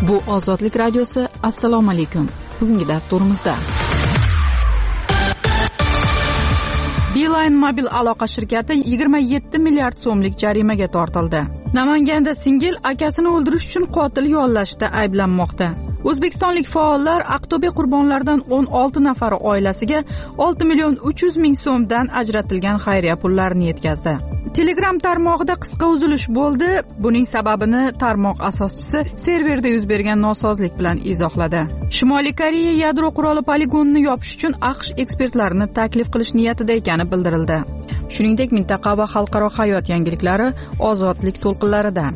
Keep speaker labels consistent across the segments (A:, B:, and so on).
A: Bu Ozodlik radiosi. Assalomu alaykum. Bugungi dasturimizda Beeline mobil aloqa shirkati 27 milliard so'mlik jarimaga tortildi. Namanganda singil akasini o'ldirish uchun qotil yollashda ayblanmoqda. O'zbekistonlik faollar Aqto'be qurbonlaridan 16 nafari oilasiga 6 million 300 ming so'mdan ajratilgan xayriya pullarini yetkazdi. Telegram tarmog'ida qisqa uzilish bo'ldi. Buning sababini tarmoq asoschisi serverda yuz bergan nosozlik bilan izohladi. Shimoliy Koreya yadro quroli poligonini yopish uchun AQSh ekspertlarini taklif qilish niyatida ekani bildirildi. Shuningdek, mintaqa va xalqaro hayot yangiliklari ozodlik to'lqinlarida.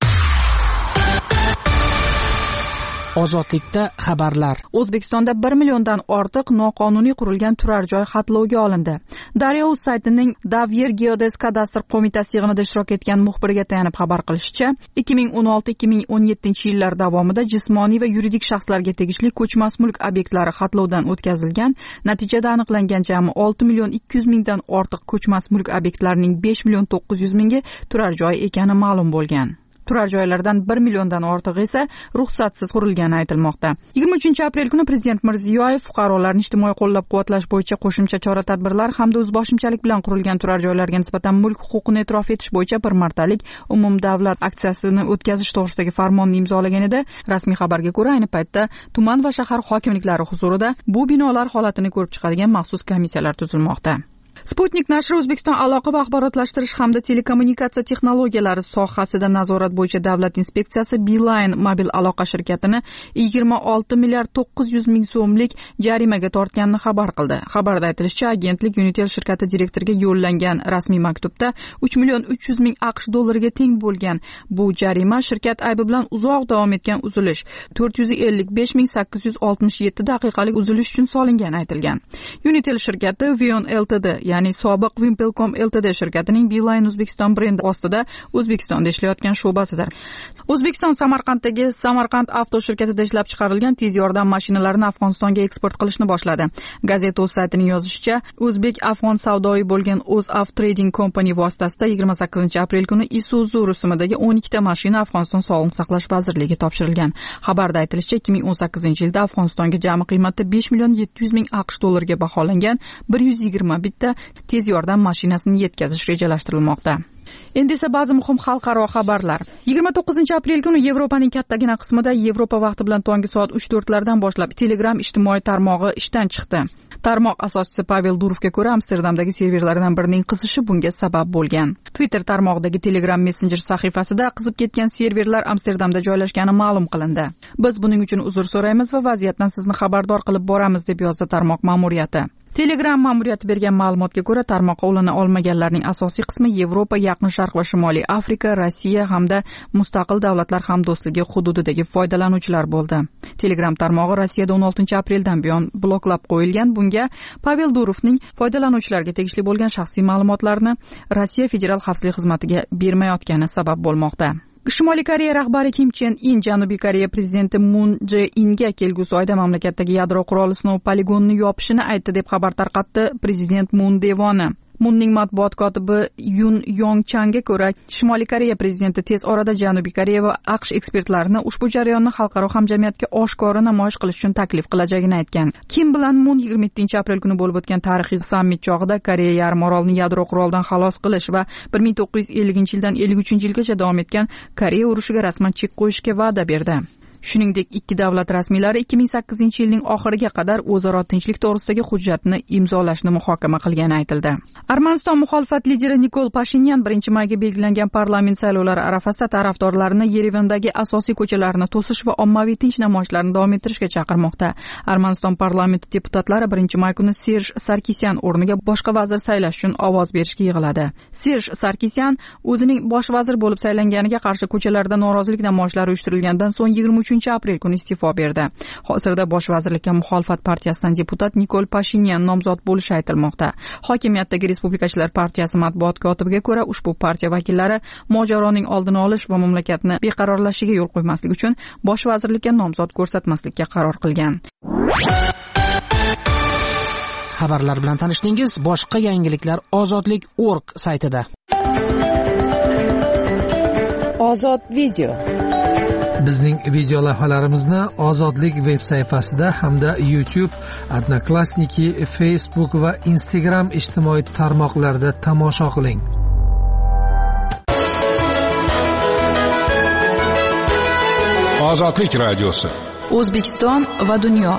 B: Ozodlikda xabarlar.
A: O'zbekistonda 1 milliondan ortiq noqonuniy qurilgan turar joy xatlovga olindi. Daryo.uz saytining Davyer Geodes kadastr qo'mitasi yig'inida ishtirok etgan muxbiriga tayanib xabar qilishicha, 2016-2017 yillar davomida jismoniy va yuridik shaxslarga tegishli ko'chmas mulk obyektlari xatlovdan o'tkazilgan. Natijada aniqlangan jami 6 million 200 mingdan ortiq ko'chmas mulk obyektlarining 5 million 900 mingi turar joy ekani ma'lum bo'lgan. Turar joylardan 1 milliondan ortiq esa ruxsatsiz qurilgani aytilmoqda. 23-aprel kuni Prezident Mirziyoyev fuqarolarni ijtimoiy qo'llab-quvvatlash bo'yicha qo'shimcha chora-tadbirlar hamda o'zboshimchalik bilan qurilgan turar joylarga nisbatan mulk huquqini e'tirof etish bo'yicha bir martalik umumdavlat aksiyasini o'tkazish to'g'risidagi farmonni imzolagan edi. Rasmiy xabarga ko'ra, ayni paytda tuman va shahar hokimliklari huzurida bu binolar holatini ko'rib chiqadigan maxsus komissiyalar tuzilmoqda. Sputnik nashri O'zbekiston aloqa va axborotlashtirish hamda telekommunikatsiya texnologiyalari sohasida nazorat bo'yicha davlat inspeksiyasi Beeline mobil aloqa shirkatini 26 milliard 900 ming so'mlik jarimaga tortganini xabar qildi. Xabarda aytilishicha, agentlik Unitel shirkati direktoriga yo'llangan rasmiy maktubda 3 million 300 ming AQSh dollariga teng bo'lgan bu jarima shirkat aybi bilan uzoq davom etgan uzilish 455.867 daqiqalik uzilish uchun solingani aytilgan. Unitel shirkati Vion Ltd, ya'ni sobiq Wimpelcom Ltd shirkatining Beeline O'zbekiston brendi ostida O'zbekistonda ishlayotgan sho'basidir. O'zbekiston Samarqanddagi Samarqand avto shirkatida ishlab chiqarilgan tez yordam mashinalarini Afg'onistonga eksport qilishni boshladi. Gazeta.uz saytining yozishicha, O'zbek-Afg'on savdoyi bo'lgan O'zAv Trading Company vositasida 28-aprel kuni Isuzu rusumidagi 12 ta mashina Afg'oniston Sog'liqni saqlash vazirligiga topshirilgan. Xabarda aytilishicha, 2018-yilda Afg'onistonga jami qiymati 5 million 700 ming AQSh dollariga baholangan 120 bitta tez yordam mashinasini yetkazish rejalashtirilmoqda. Endi esa ba'zi muhim xalqaro xabarlar. 29-aprel kuni Yevropaning kattagina qismida Yevropa vaqti bilan tongi soat 3-4lardan boshlab Telegram ijtimoiy tarmog'i ishdan chiqdi. Tarmoq asoschisi Pavel Durovga ko'ra, Amsterdamdagi serverlardan birining qizishi bunga sabab bo'lgan. Twitter tarmog'idagi Telegram Messenger sahifasida qizib ketgan serverlar Amsterdamda joylashgani ma'lum qilindi. Biz buning uchun uzr so'raymiz va vaziyatdan sizni xabardor qilib boramiz, deb yozdi tarmoq ma'muriyati. Telegram ma'muriyati bergan ma'lumotga ko'ra, tarmoqqa ulana olmaganlarning asosiy qismi Yevropa, Yaqin Sharq va Shimoliy Afrika, Rossiya hamda mustaqil davlatlar hamdo'stligi hududidagi foydalanuvchilar bo'ldi. Telegram tarmog'i Rossiyada 16-apreldan buyon bloklab qo'yilgan. Bunga Pavel Durovning foydalanuvchilarga tegishli bo'lgan shaxsiy ma'lumotlarni Rossiya Federal xavfsizlik xizmatiga bermayotgani sabab bo'lmoqda. Shimoliy Koreya rahbari Kim Chen In Janubiy Koreya prezidenti Moon Jae-inga kelgusi oyda mamlakatdagi yadro quroli sinov poligonini yopishini aytdi, deb xabar tarqatdi prezident Moon devoni. Moonning matbuot kotibi Yun Yong Changga ko'ra, Shimoliy Koreya prezidenti tez orada Janubiy Koreya va AQSh ekspertlarini ushbu jarayonni xalqaro hamjamiyatga oshkora namoyish qilish uchun taklif qilajagini aytgan. Kim bilan Moon 27-aprel kuni bo'lib o'tgan tarixiy sammit chog'ida Koreya yarim orolini yadro qurolidan xalos qilish va 1950-yildan 53-yilgacha davom etgan Koreya urushiga rasman chek qo'yishga va'da berdi. Shuningdek, ikki davlat rasmiylari 2008-yilning oxiriga qadar o'zaro tinchlik to'g'risidagi hujjatni imzolashni muhokama qilgani aytildi. Armaniston muxolifat lideri Nikol Pashinyan 1-mayga belgilangan parlament saylovlari arafasida tarafdorlarini Yerevandagi asosiy ko'chalarni to'sish va ommaviy tinch namoyishlarni davom ettirishga chaqirmoqda. Armaniston parlamenti deputatlari 1-may kuni Serj Sarkisyan o'rniga boshqa vazir saylash uchun ovoz berishga yig'iladi. Serj Sarkisyan o'zining bosh vazir bo'lib saylanganiga qarshi ko'chalarda norozilik namoyishlari uyushtirilgandan so'ng 23-aprel kuni iste'fo berdi. Hozirda bosh vazirlikka muxolifat partiyasidan deputat Nikol Pashinyan nomzod bo'lishi aytilmoqda. Hokimiyatdagi Respublikachilar partiyasi matbuot kotibiga ko'ra, ushbu partiya vakillari mojaroning oldini olish va mamlakatni beqarorlashishiga yo'l qo'ymaslik uchun bosh vazirlikka nomzod ko'rsatmaslikka qaror qilgan.
B: Xabarlar bilan tanishdingiz. Boshqa yangiliklar ozodlik.org saytida.
A: Ozod video.
C: Bizning video lavhalarimizni Ozodlik veb sayfasida hamda YouTube, Odnoklassniki, Facebook va Instagram ijtimoiy tarmoqlarida tomosha qiling.
D: Ozodlik radiosi.
A: O'zbekiston va dunyo.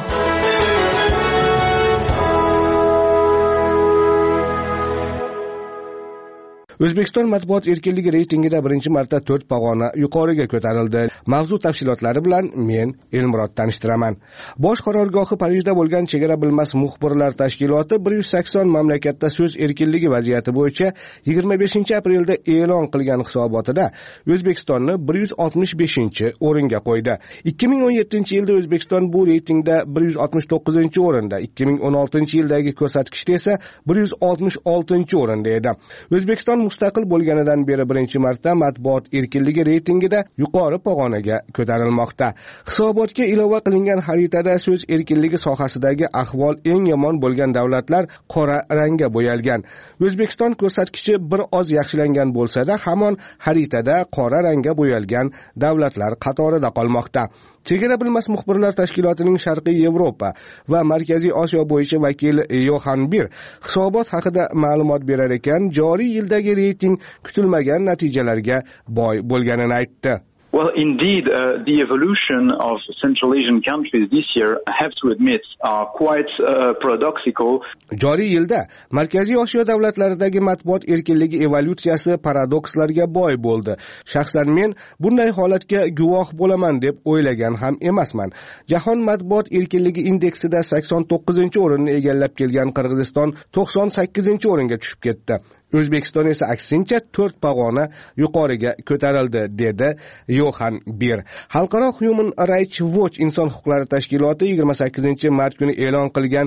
E: O'zbekiston matbuot erkinligi reytingida birinchi marta 4 pog'ona yuqoriga ko'tarildi. Mavzu tafsilotlari bilan men Elmurod tanishtiraman. Bosh qarorgohi Parijda bo'lgan Chegara bilmas muxbirlar tashkiloti 180 mamlakatda so'z erkinligi vaziyati bo'yicha 25-aprelda e'lon qilgan hisobotida O'zbekistonni 165-o'ringa qo'ydi. 2017-yilda O'zbekiston bu reytingda 169-o'rinda, 2016-yildagi ko'rsatkichda esa 166-o'rinda edi. O'zbekiston mustaqil bo'lganidan beri birinchi marta matbuot erkinligi reytingida yuqori pog'onaga ko'tarilmoqda. Hisobotga ilova qilingan xaritada so'z erkinligi sohasidagi ahvol eng yomon bo'lgan davlatlar qora rangga bo'yalgan. O'zbekiston ko'rsatkichi bir oz yaxshilangan bo'lsa-da, hamon xaritada qora rangga bo'yalgan davlatlar qatorida qolmoqda. Chegara bilmas muxbirlar tashkilotining Sharqiy Yevropa va Markaziy Osiyo bo'yicha vakili Yohan Bir hisobot haqida ma'lumot berar ekan, joriy yildagi reyting kutilmagan natijalarga boy bo'lganini aytdi.
F: Well, indeed, the evolution of Central Asian countries this year, I have to admit, are quite paradoxical.
E: Joriy yilda Markaziy Osiyo davlatlaridagi matbuot erkinligi evolyutsiyasi paradokslarga boy bo'ldi. Shaxsan men bunday holatga guvoh bo'laman deb o'ylagan ham emasman. Jahon matbuot erkinligi indeksida 89-o'rinni egallab kelgan Qirg'iziston 98-o'ringa tushib ketdi. O'zbekiston esa aksincha 4 pog'ona yuqoriga ko'tarildi, dedi Yohan Bir. Xalqaro Human Rights Watch inson huquqlari tashkiloti 28-mart kuni e'lon qilgan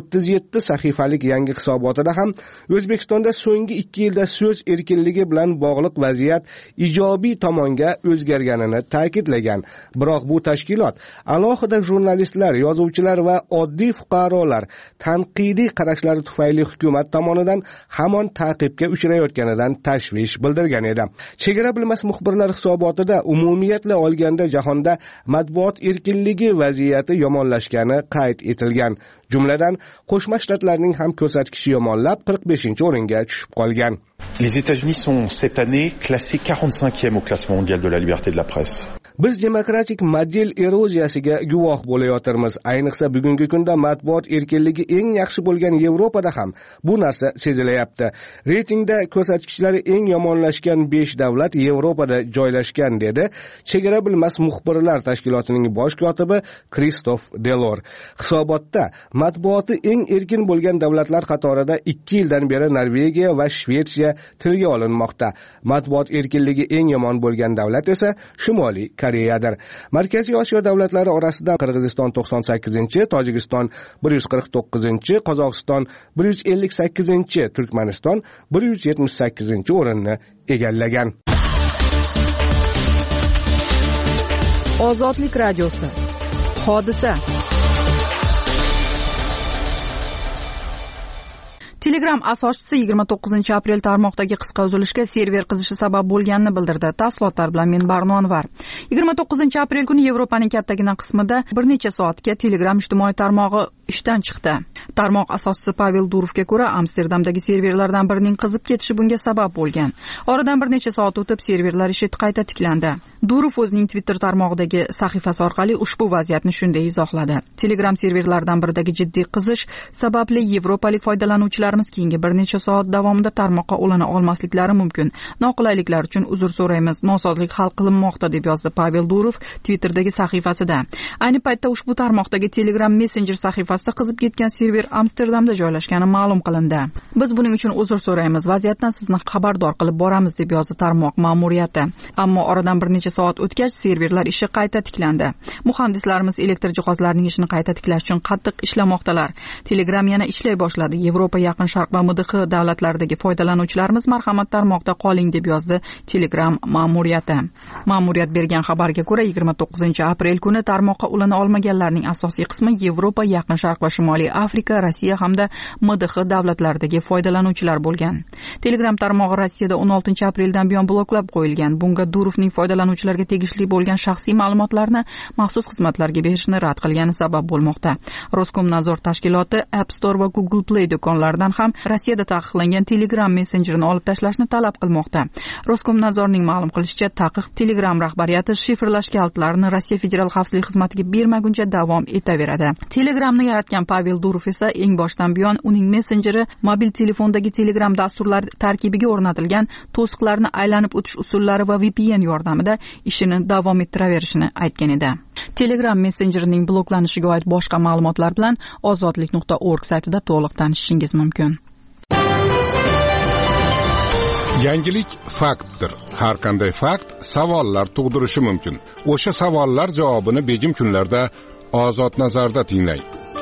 E: 37 sahifalik yangi hisobotida ham O'zbekistonda so'nggi 2 yilda so'z erkinligi bilan bog'liq vaziyat ijobiy tomonga o'zgarganini ta'kidlagan. Biroq bu tashkilot alohida jurnalistlar, yozuvchilar va oddiy fuqarolar tanqidiy qarashlari tufayli hukumat tomonidan hamon ta'qibga uchrayotganidan tashvish bildirgan edi. Chegara bilmas muxbirlar hisobotida umumiyatla olganda jahonda matbuot erkinligi vaziyati yomonlashgani qayd etilgan. Jumladan, Qo'shma Shtatlarning ham ko'rsatkichi yomonlab 45-o'ringa tushib qolgan.
G: Les États-Unis sont cette année classés 45e au classement mondial de la liberté de la presse.
E: Biz demokratik model eroziyasiga guvoh bo'layotirmiz. Ayniqsa bugungi kunda matbuot erkinligi eng yaxshi bo'lgan Yevropada ham bu narsa sezilayapti. Reytingda ko'rsatkichlari eng yomonlashgan 5 davlat Yevropada joylashgan, dedi Chegara bilmas muxbirlar tashkilotining bosh kotibi Kristof Delor. Hisobotda matbuoti eng erkin bo'lgan davlatlar qatorida 2 yildan beri Norvegiya va Shvetsiya tilga olinmoqda. Matbuot erkinligi eng yomon bo'lgan davlat esa Shimoliy Koreyadir. Markaziy Osiyo davlatlari orasida Qirg'iziston 98-chi, Tojikiston 149-chi, Qozog'iston 158-chi, Turkmaniston 178-chi o'rinni egallagan.
A: Ozodlik radiosi. Hodisa. Telegram asoschisi 29-aprel tarmoqdagi qisqa uzilishga server qizishi sabab bo'lganini bildirdi. Tafsilotlar bilan men Barno Anvar. 29-aprel kuni Yevropaning kattagina qismida bir necha soatga Telegram ijtimoiy tarmog'i ishdan chiqdi. Tarmoq asoschisi Pavel Durovga ko'ra, Amsterdamdagi serverlardan birining qizib ketishi bunga sabab bo'lgan. Oradan bir necha soat o'tib serverlar ishi qayta tiklandi. Durov o'zining Twitter tarmog'idagi sahifasi orqali ushbu vaziyatni shunday izohladi. Telegram serverlaridan biridagi jiddiy qizish sababli yevropalik foydalanuvchilarimiz keyingi bir necha soat davomida tarmoqqa ulana olmasliklari mumkin. Noqulayliklar uchun uzr so'raymiz. Nosozlik hal qilinmoqda, deb yozdi Pavel Durov Twitter'dagi sahifasida. Ayni paytda ushbu tarmoqdagi Telegram Messenger sahifasida qizib ketgan server Amsterdamda joylashgani ma'lum qilindi. Biz buning uchun uzr so'raymiz. Vaziyatdan sizni xabardor qilib boramiz, deb yozdi tarmoq ma'muriyati. Ammo oradan bir necha soat o'tgach serverlar ishi qayta tiklandi. Muhandislarimiz elektr jihozlarining ishini qayta tiklash uchun qattiq ishlamoqdalar. Telegram yana ishlay boshladi. Yevropa, Yaqin Sharq va MDH davlatlaridagi foydalanuvchilarimiz marhamat tarmoqda qoling, deb yozdi Telegram ma'muriyati. Ma'muriyat bergan xabarga ko'ra 29-aprel kuni tarmoqqa ulana olmaganlarning asosiy qismi Yevropa, Yaqin Sharq va Shimoliy Afrika, Rossiya hamda MDH davlatlaridagi foydalanuvchilar bo'lgan. Telegram tarmog'i Rossiyada 16-apreldan buyon bloklab qo'yilgan. Bunga Durovning foydalanuvchi foydalanuvchilarga tegishli bo'lgan shaxsiy ma'lumotlarni maxsus xizmatlarga berishni rad qilgani sabab bo'lmoqda. Roskomnadzor tashkiloti App Store va Google Play do'konlaridan ham Rossiyada taqiqlangan Telegram messenjerini olib tashlashni talab qilmoqda. Roskomnadzorning ma'lum qilishicha, taqiq Telegram rahbariyati shifrlash kalitlarini Rossiya Federal xavfsizlik xizmatiga bermaguncha davom etaveradi. Telegramni yaratgan Pavel Durov esa eng boshdan buyon uning messenjeri mobil telefondagi Telegram dasturlari tarkibiga o'rnatilgan to'siqlarni aylanib o'tish usullari va VPN yordamida ishini davom ettiraverishini aytgan edi. Telegram messenjerining bloklanishiga oid boshqa ma'lumotlar bilan ozodlik.org saytida to'liq tanishishingiz mumkin.
D: Yangilik faktdir. Har qanday fakt savollar tug'dirishi mumkin. O'sha savollar javobini begim kunlarda Ozod nazarda tinglang.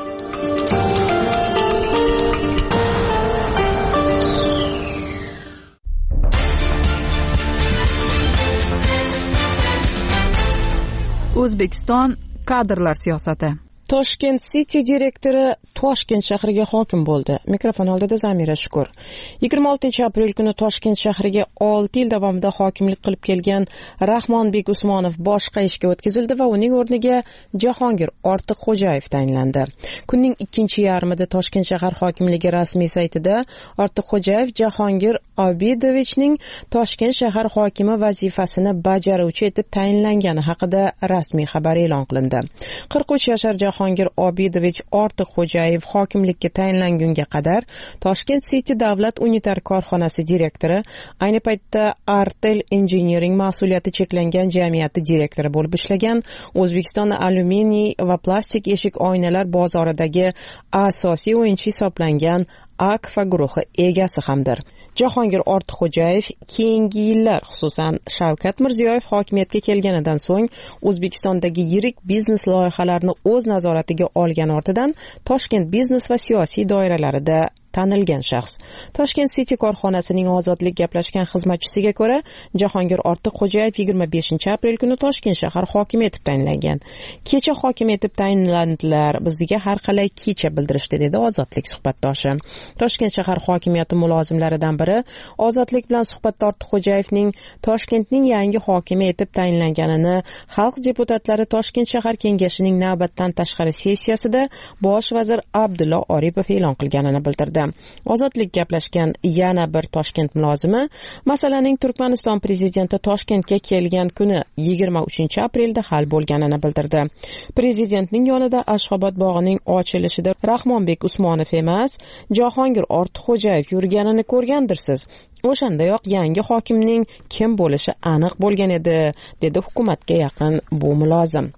D: O'zbekiston kadrlar siyosati.
H: Toshkent City direktori Toshkent shahriga hokim bo'ldi. Mikrofon oldida Zamira Shukur. 26-aprel kuni Toshkent shahriga 6 yil davomida hokimlik qilib kelgan Rahmonbek Usmonov boshqa ishga o'tkazildi va uning o'rniga Jahongir Ortiqxo'jayev tayinlandi. Kunning ikkinchi yarmida Toshkent shahar hokimligi rasmiy saytida Ortiqxo'jayev Jahongir Obidovichning Toshkent shahar hokimi vazifasini bajaruvchi etib tayinlangani haqida rasmiy xabar e'lon qilindi. 43 yashar Jahongir Obidovich Ortiqxo'jayev hokimlikka tayinlangunga qadar Toshkent City davlat unitar korxonasi direktori, ayni paytda Artel Engineering mas'uliyati cheklangan jamiyati direktori bo'lib ishlagan, O'zbekiston alyuminiy va plastik eshik oynalar bozoridagi asosiy o'yinchi hisoblangan Akfa guruhi egasi hamdir. Jahongir Ortiqxo'jayev keyingi yillar, xususan Shavkat Mirziyoyev hokimiyatga kelganidan so'ng O'zbekistondagi yirik biznes loyihalarini o'z nazoratiga olgan ortidan Toshkent biznes va siyosiy doiralarida tanilgan shaxs. Toshkent City korxonasining ozodlik gaplashgan xizmatchisiga ko'ra, Jahongir Ortiqxo'jayev 25-aprel kuni Toshkent shahar hokimi etib tayinlangan. Kecha hokim etib tayinlandilar, bizga har qalay kecha bildirishdi, dedi ozodlik suhbatdoshi. Toshkent shahar hokimiyati mulozimlaridan biri ozodlik bilan suhbatda Ortiqxo'jayevning Toshkentning yangi hokimi etib tayinlanganini xalq deputatlari Toshkent shahar kengashining navbatdan tashqari sessiyasida bosh vazir Abdulla Oripov e'lon qilganini bildirdi. Ozodlik gaplashgan yana bir Toshkent mulozimi masalaning Turkmaniston prezidenti Toshkentga kelgan kuni 23-aprelda hal bo'lganini bildirdi. Prezidentning yonida Ashxobod bog'ining ochilishida Rahmonbek Usmonov emas, Jahongir Ortiqxo'jayev yurganini ko'rgandirsiz. O'shandayoq yangi hokimning kim bo'lishi aniq bo'lgan edi, dedi hukumatga yaqin bu mulozim.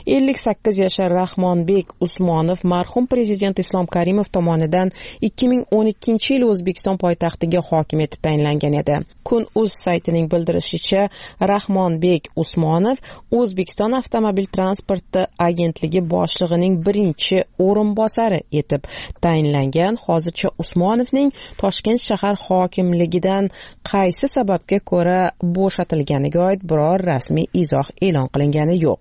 H: 58 yashar Rahmonbek Usmonov marhum prezident Islom Karimov tomonidan 2012-yil O'zbekiston poytaxtiga hokim etib tayinlangan edi. Kun.uz saytining bildirishicha, Rahmonbek Usmonov O'zbekiston avtomobil transporti agentligi boshlig'ining birinchi o'rinbosari etib tayinlangan. Hozircha Usmonovning Toshkent shahar hokimligidan qaysi sababga ko'ra bo'shatilganiga oid biror rasmiy izoh e'lon qilingani yo'q.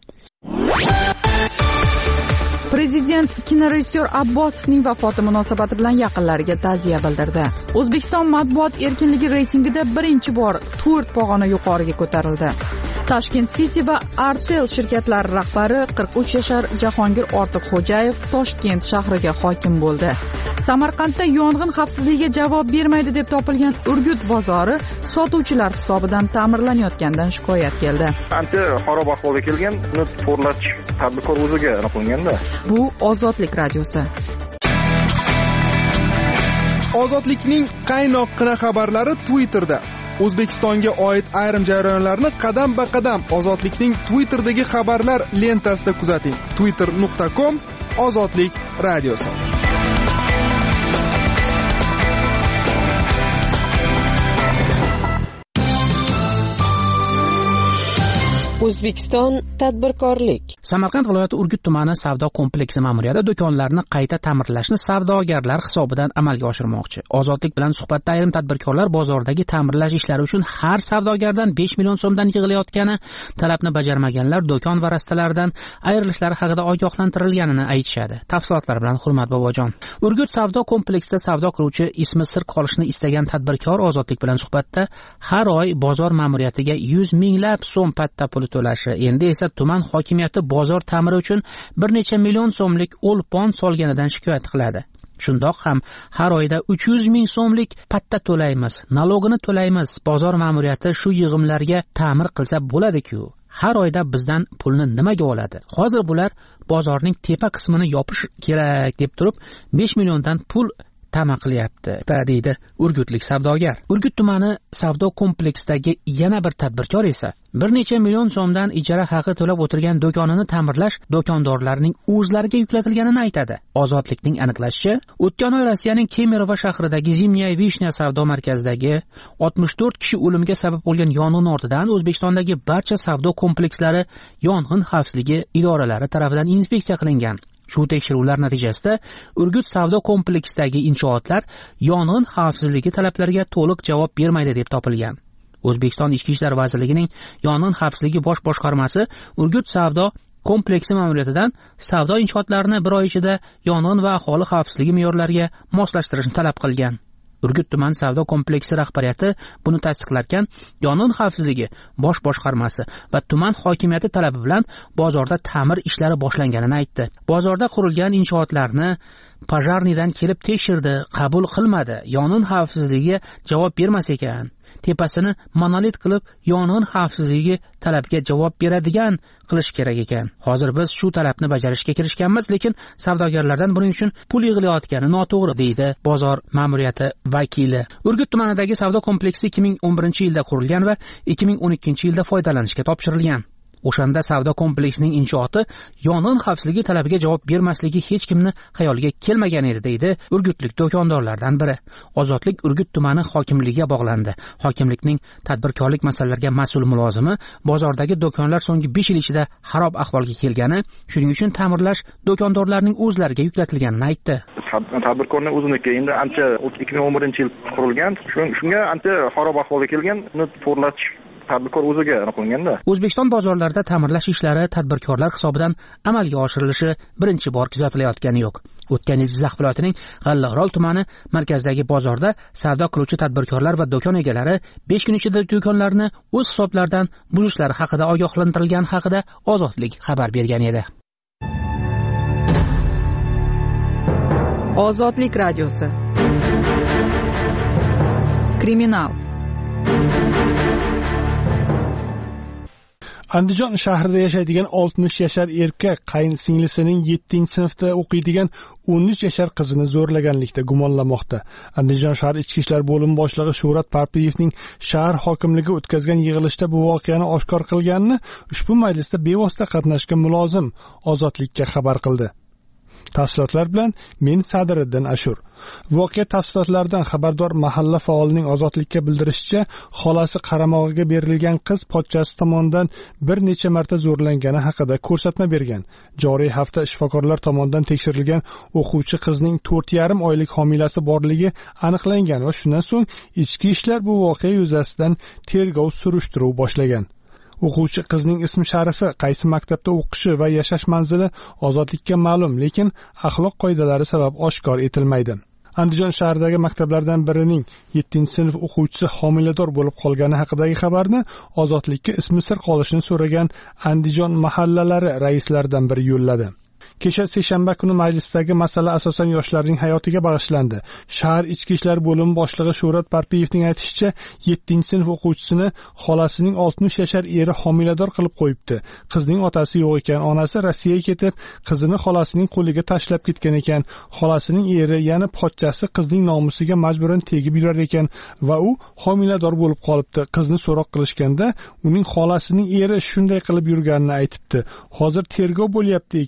A: Prezident kinorejissyor Abbosovning vafoti munosabati bilan yaqinlariga ta'ziya bildirdi. O'zbekiston matbuot erkinligi reytingida birinchi bor 4 pog'ona yuqoriga ko'tarildi. Toshkent City va Artel shirkatlari rahbari 43 yashar Jahongir Ortiqxo'jayev Toshkent shahriga hokim bo'ldi. Samarqandda yong'in xavfsizligiga javob bermaydi deb topilgan Urgut bozori sotuvchilar hisobidan ta'mirlanayotgandan shikoyat keldi.
I: Ancha xarob ahvolga kelgan, uni to'g'irlash tadbirkor o'ziga qilingan-da.
A: Bu Ozodlik radiosi.
J: Ozodlikning qaynoqqina xabarlari Twitterda. O'zbekistonga oid ayrim jarayonlarni qadam-ba-qadam Ozodlikning Twitterdagi xabarlar lentasida kuzating. twitter.com/ozodlik radiosi.
H: O'zbekiston tadbirkorlik.
B: Samarqand viloyati Urgut tumani savdo kompleksi ma'muriyati do'konlarni qayta ta'mirlashni savdogarlar hisobidan amalga oshirmoqchi. Ozodlik bilan suhbatda ayrim tadbirkorlar bozordagi ta'mirlash ishlari uchun har savdogardan 5 million so'mdan yig'ilayotgani, talabni bajarmaganlar do'kon va rastalardan ayrilishlari haqida ogohlantirilganini aytishadi. Tafsilotlar bilan Hurmat Bobojon. Urgut savdo kompleksida savdo qiluvchi ismi sir qolishni istagan tadbirkor Ozodlik bilan suhbatda har oy bozor ma'muriyatiga 100 minglab so'm patta puli to'lashi, endi esa tuman hokimiyati bozor ta'miri uchun bir necha million so'mlik o'lpon solganidan shikoyat qiladi. Shundoq ham har oyda 300 ming so'mlik patta to'laymiz, nalogini to'laymiz. Bozor ma'muriyati shu yig'imlarga ta'mir qilsa bo'ladi-ku. Har oyda bizdan pulni nimaga oladi? Hozir bular bozorning tepa qismini yopish kerak deb turib 5 milliondan pul ta'ma qilyapti, deydi urgutlik savdogar. Urgut tumani savdo kompleksidagi yana bir tadbirkor esa bir necha million so'mdan ijara haqi to'lab o'tirgan do'konini ta'mirlash do'kondorlarning o'zlariga yuklatilganini aytadi. Ozodlikning aniqlashicha, o'tgan oy Rossiyaning Kemerovo shahridagi Zimnyaya Vishnya savdo markazidagi 64 kishi o'limiga sabab bo'lgan yong'in ortidan O'zbekistondagi barcha savdo komplekslari yong'in xavfsizligi idoralari tomonidan inspeksiya qilingan. Shu tekshiruvlar natijasida Urgut savdo kompleksidagi inshootlar yong'in xavfsizligi talablariga to'liq javob bermaydi deb topilgan. O'zbekiston Ichki ishlar vazirligining yong'in xavfsizligi bosh boshqarmasi Urgut savdo kompleksi ma'muriyatidan savdo inshootlarini bir oy ichida yong'in va aholi xavfsizligi me'yorlariga moslashtirishni talab qilgan. Urgut tuman savdo kompleksi rahbariyati buni tasdiqlarkan, yong'in xavfsizligi bosh boshqarmasi va tuman hokimiyati talabi bilan bozorda ta'mir ishlari boshlanganini aytdi. Bozorda qurilgan inshootlarni pojarnidan kelib tekshirdi, qabul qilmadi. Yong'in xavfsizligiga javob bermas ekan. Tepasini monolit qilib yong'in xavfsizligi talabiga javob beradigan qilish kerak ekan. Hozir biz shu talabni bajarishga kirishganmiz, lekin savdogarlardan buning uchun pul yig'ilayotgani noto'g'ri, deydi bozor ma'muriyati vakili. Urgut tumanidagi savdo kompleksi 2011-yilda qurilgan va 2012-yilda foydalanishga topshirilgan. O'shanda savdo kompleksining inshooti yong'in xavfsizligi talabiga javob bermasligi hech kimni xayoliga kelmagan edi, deydi urgutlik do'kondorlardan biri. Ozodlik Urgut tumani hokimligiga bog'landi. Hokimlikning tadbirkorlik masalalariga mas'ul mulozimi bozordagi do'konlar so'nggi 5 yil ichida xarob ahvolga kelgani, shuning uchun ta'mirlash do'kondorlarning o'zlariga yuklatilganini aytdi.
I: Tadbirkorning o'ziniki endi ancha 2011-yil qurilgan, shunga ancha xarob ahvolga kelgan, uni to'g'irlash tadbirkor o'ziga qo'yganda.
B: O'zbekiston bozorlarida ta'mirlash ishlari tadbirkorlar hisobidan amalga oshirilishi birinchi bor kuzatilayotgani yo'q. O'tgan yil Jizzax viloyatining G'allaorol tumani markazidagi bozorda savdo qiluvchi tadbirkorlar va do'kon egalari 5 kun ichida do'konlarni o'z hisoblaridan buzishlari haqida ogohlantirilgani haqida Ozodlik xabar bergan edi.
A: Ozodlik radiosi. Kriminal.
K: Andijon shahrida yashaydigan 60 yashar erkak qayinsingilisining 7-sinfda o'qiydigan 13 yashar qizini zo'rlaganlikda gumonlanmoqda. Andijon shahar ichki ishlar bo'limi boshlig'i Shuhrat Parpiyevning shahar hokimligi o'tkazgan yig'ilishda bu voqeani oshkor qilganini ushbu majlisda bevosita qatnashgan mulozim Ozodlikka xabar qildi. Tafsilotlar bilan men Sadiriddin Ashur. Voqea tafsilotlaridan xabardor mahalla faolining Ozodlikka bildirishicha, xolasi qaramog'iga berilgan qiz pochchasi tomonidan bir necha marta zo'rlangani haqida ko'rsatma bergan. Joriy hafta shifokorlar tomonidan tekshirilgan o'quvchi qizning 4,5 oylik homilasi borligi aniqlangan va shundan so'ng ichki ishlar bu voqea yuzasidan tergov surishtiruv boshlagan. O'quvchi qizning ismi sharifi, qaysi maktabda o'qishi va yashash manzili Ozodlikka ma'lum, lekin axloq qoidalari sabab oshkor etilmaydi. Andijon shahridagi maktablardan birining 7-sinf o'quvchisi homilador bo'lib qolgani haqidagi xabarni Ozodlikka ismi sir qolishini so'ragan Andijon mahallalari raislaridan biri yo'lladi. Kecha seshanba kuni majlisdagi masala asosan yoshlarning hayotiga bag'ishlandi. Shahar ichki ishlar bo'limi boshlig'i Shuhrat Parpiyevning aytishicha, 7-sinf o'quvchisini xolasining 60 yashar eri homilador qilib qo'yibdi. Qizning otasi yo'q ekan, onasi Rossiyaga ketib, qizini xolasining qo'liga tashlab ketgan ekan. Xolasining eri, ya'ni pochchasi qizning nomusiga majburan tegib yurar ekan va u homilador bo'lib qolibdi. Qizni so'roq qilishganda, uning xolasining eri shunday qilib yurganini aytibdi. Hozir tergov bo'lyapti ekan, dedi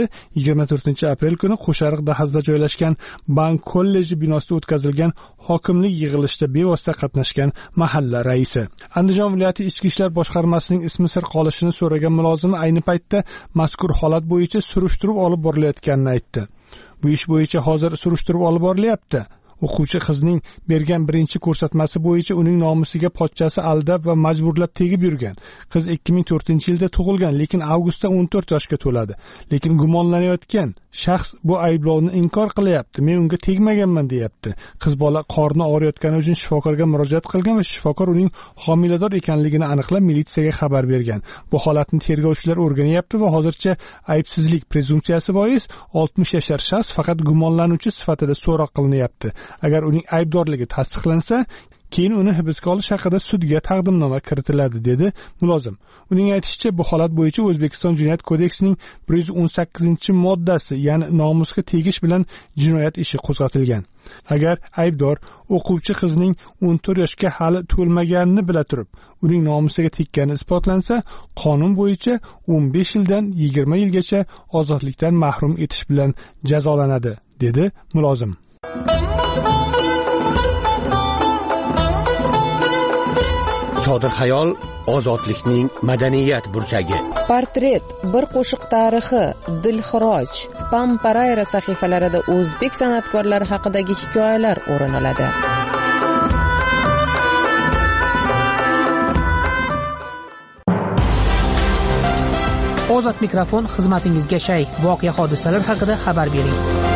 K: 24-aprel kuni Qo'shariq Dahazda joylashgan bank kolleji binosida o'tkazilgan hokimlik yig'ilishida bevosita qatnashgan mahalla raisi. Andijon viloyati ichki ishlar boshqarmasining ismi sir qolishini so'ragan mulozim ayni paytda mazkur holat bo'yicha surishtiruv olib borilayotganini aytdi. Bu ish bo'yicha hozir surishtiruv olib borilyapti. O'quvchi qizning bergan birinchi ko'rsatmasi bo'yicha uning nomusiga pochchasi aldab va majburlab tegib yurgan. Qiz 2004-yilda tug'ilgan, lekin avgustda 14 yoshga to'ladi. Lekin gumonlanayotgan shaxs bu ayblovni inkor qilyapti. Men unga tegmaganman deyapti. Qiz bola qorni og'riyotgani uchun shifokorga murojaat qilgan va shifokor uning homilador ekanligini aniqlab militsiyaga xabar bergan. Bu holatni tergovchilar o'rganyapti va hozircha aybsizlik prezumpsiyasi bois 60 yashar shaxs faqat gumonlanuvchi sifatida so'roq qilinyapti. Agar uning aybdorligi tasdiqlansa, keyin uni hibsga olish haqida sudga taqdimnoma kiritiladi, dedi mulozim. Uning aytishicha, bu holat bo'yicha O'zbekiston Jinoyat kodeksining 118-moddasi, ya'ni nomusga tegish bilan jinoyat ishi qo'zg'atilgan. Agar aybdor o'quvchi qizning 14 yoshga hali to'lmaganini bila turib, uning nomusiga tekkani isbotlansa, qonun bo'yicha 15 yildan 20 yilgacha ozodlikdan mahrum etish bilan jazolanadi, dedi mulozim.
L: Chodir xayol ozodlikning madaniyat burchagi.
H: Portret, bir qo'shiq tarixi, Dilxiroj, Pamparayra sahifalarida o'zbek san'atkorlari haqidagi hikoyalar o'rin oladi.
B: Ozod mikrofon xizmatingizga shay. Voqea hodisalar haqida xabar bering.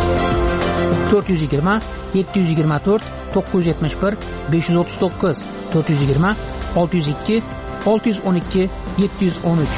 B: 420 724 971 539 420 602 612 713.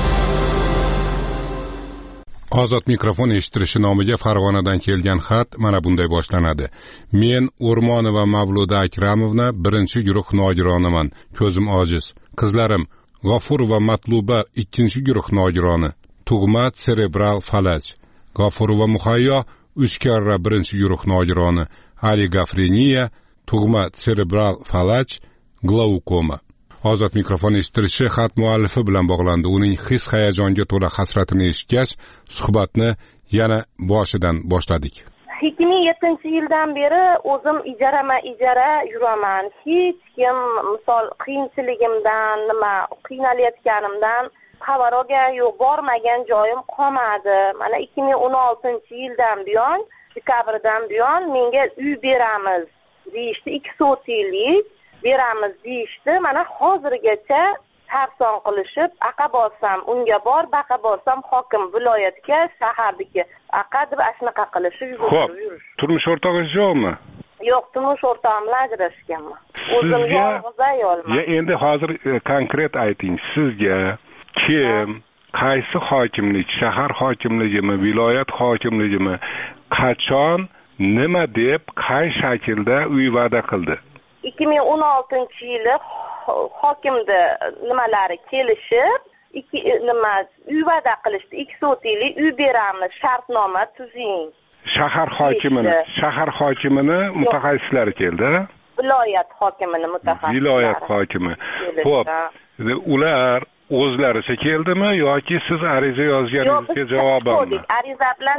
D: Ozod mikrofon eshitilishi nomiga Farg'onadan kelgan xat mana bunday boshlanadi. Men O'rmonova Mavluda Akramovna birinchi guruh nogironaman. Ko'zim ojiz. Qizlarim G'ofur va Matluba ikkinchi guruh nogironi. Tug'ma serebral falaj. G'ofur va Muhayyo 3 karra birinchi guruh nogironi. Ali Gafreniya tug'ma serebral falaj, glaukoma. Ozod mikrofon eshitilishi xat muallifi bilan bog'landi. Uning his hayajonga to'la hasratini eshitgach, suhbatni yana boshidan boshladik.
M: 2007-yildan beri o'zim ijara yuraman. Hech kim misol qiyinchiligimdan, nima qiynalayotganimdan xabar olgan yo'q, bormagan joyim qolmadi. Mana 2016-yildan buyon, dekabrdan buyon menga uy beramiz deyishdi, 2 so'tiylik beramiz deyishdi. Mana hozirgacha sarson qilishib, aqa borsam unga bor, baqa borsam hokim viloyatga, shaharniki aqa deb ashnaqa qilishib yurish.
D: Turmush o'rtog'ingiz yo'qmi?
M: Yo'q, turmush o'rtog'im bilan ajrashganman. O'zim yolg'iz ayolman.
D: Endi hozir konkret ayting, sizga kim, qaysi hokimlik, shahar hokimligimi, viloyat hokimligimi, qachon, nima deb, qay shaklda uy va'da qildi?
M: 2016-yili hokimda nimalari kelishib, uy va'da qilishdi, 2 so'tiylik uy beramiz, shartnoma tuzing.
D: Shahar hokimini mutaxassislari keldi.
M: Viloyat hokimini mutaxassislari.
D: Viloyat hokimi. Xo'p, ular o'zlaricha keldimi yoki siz ariza yozganingizga javobanmi?
M: Ariza bilan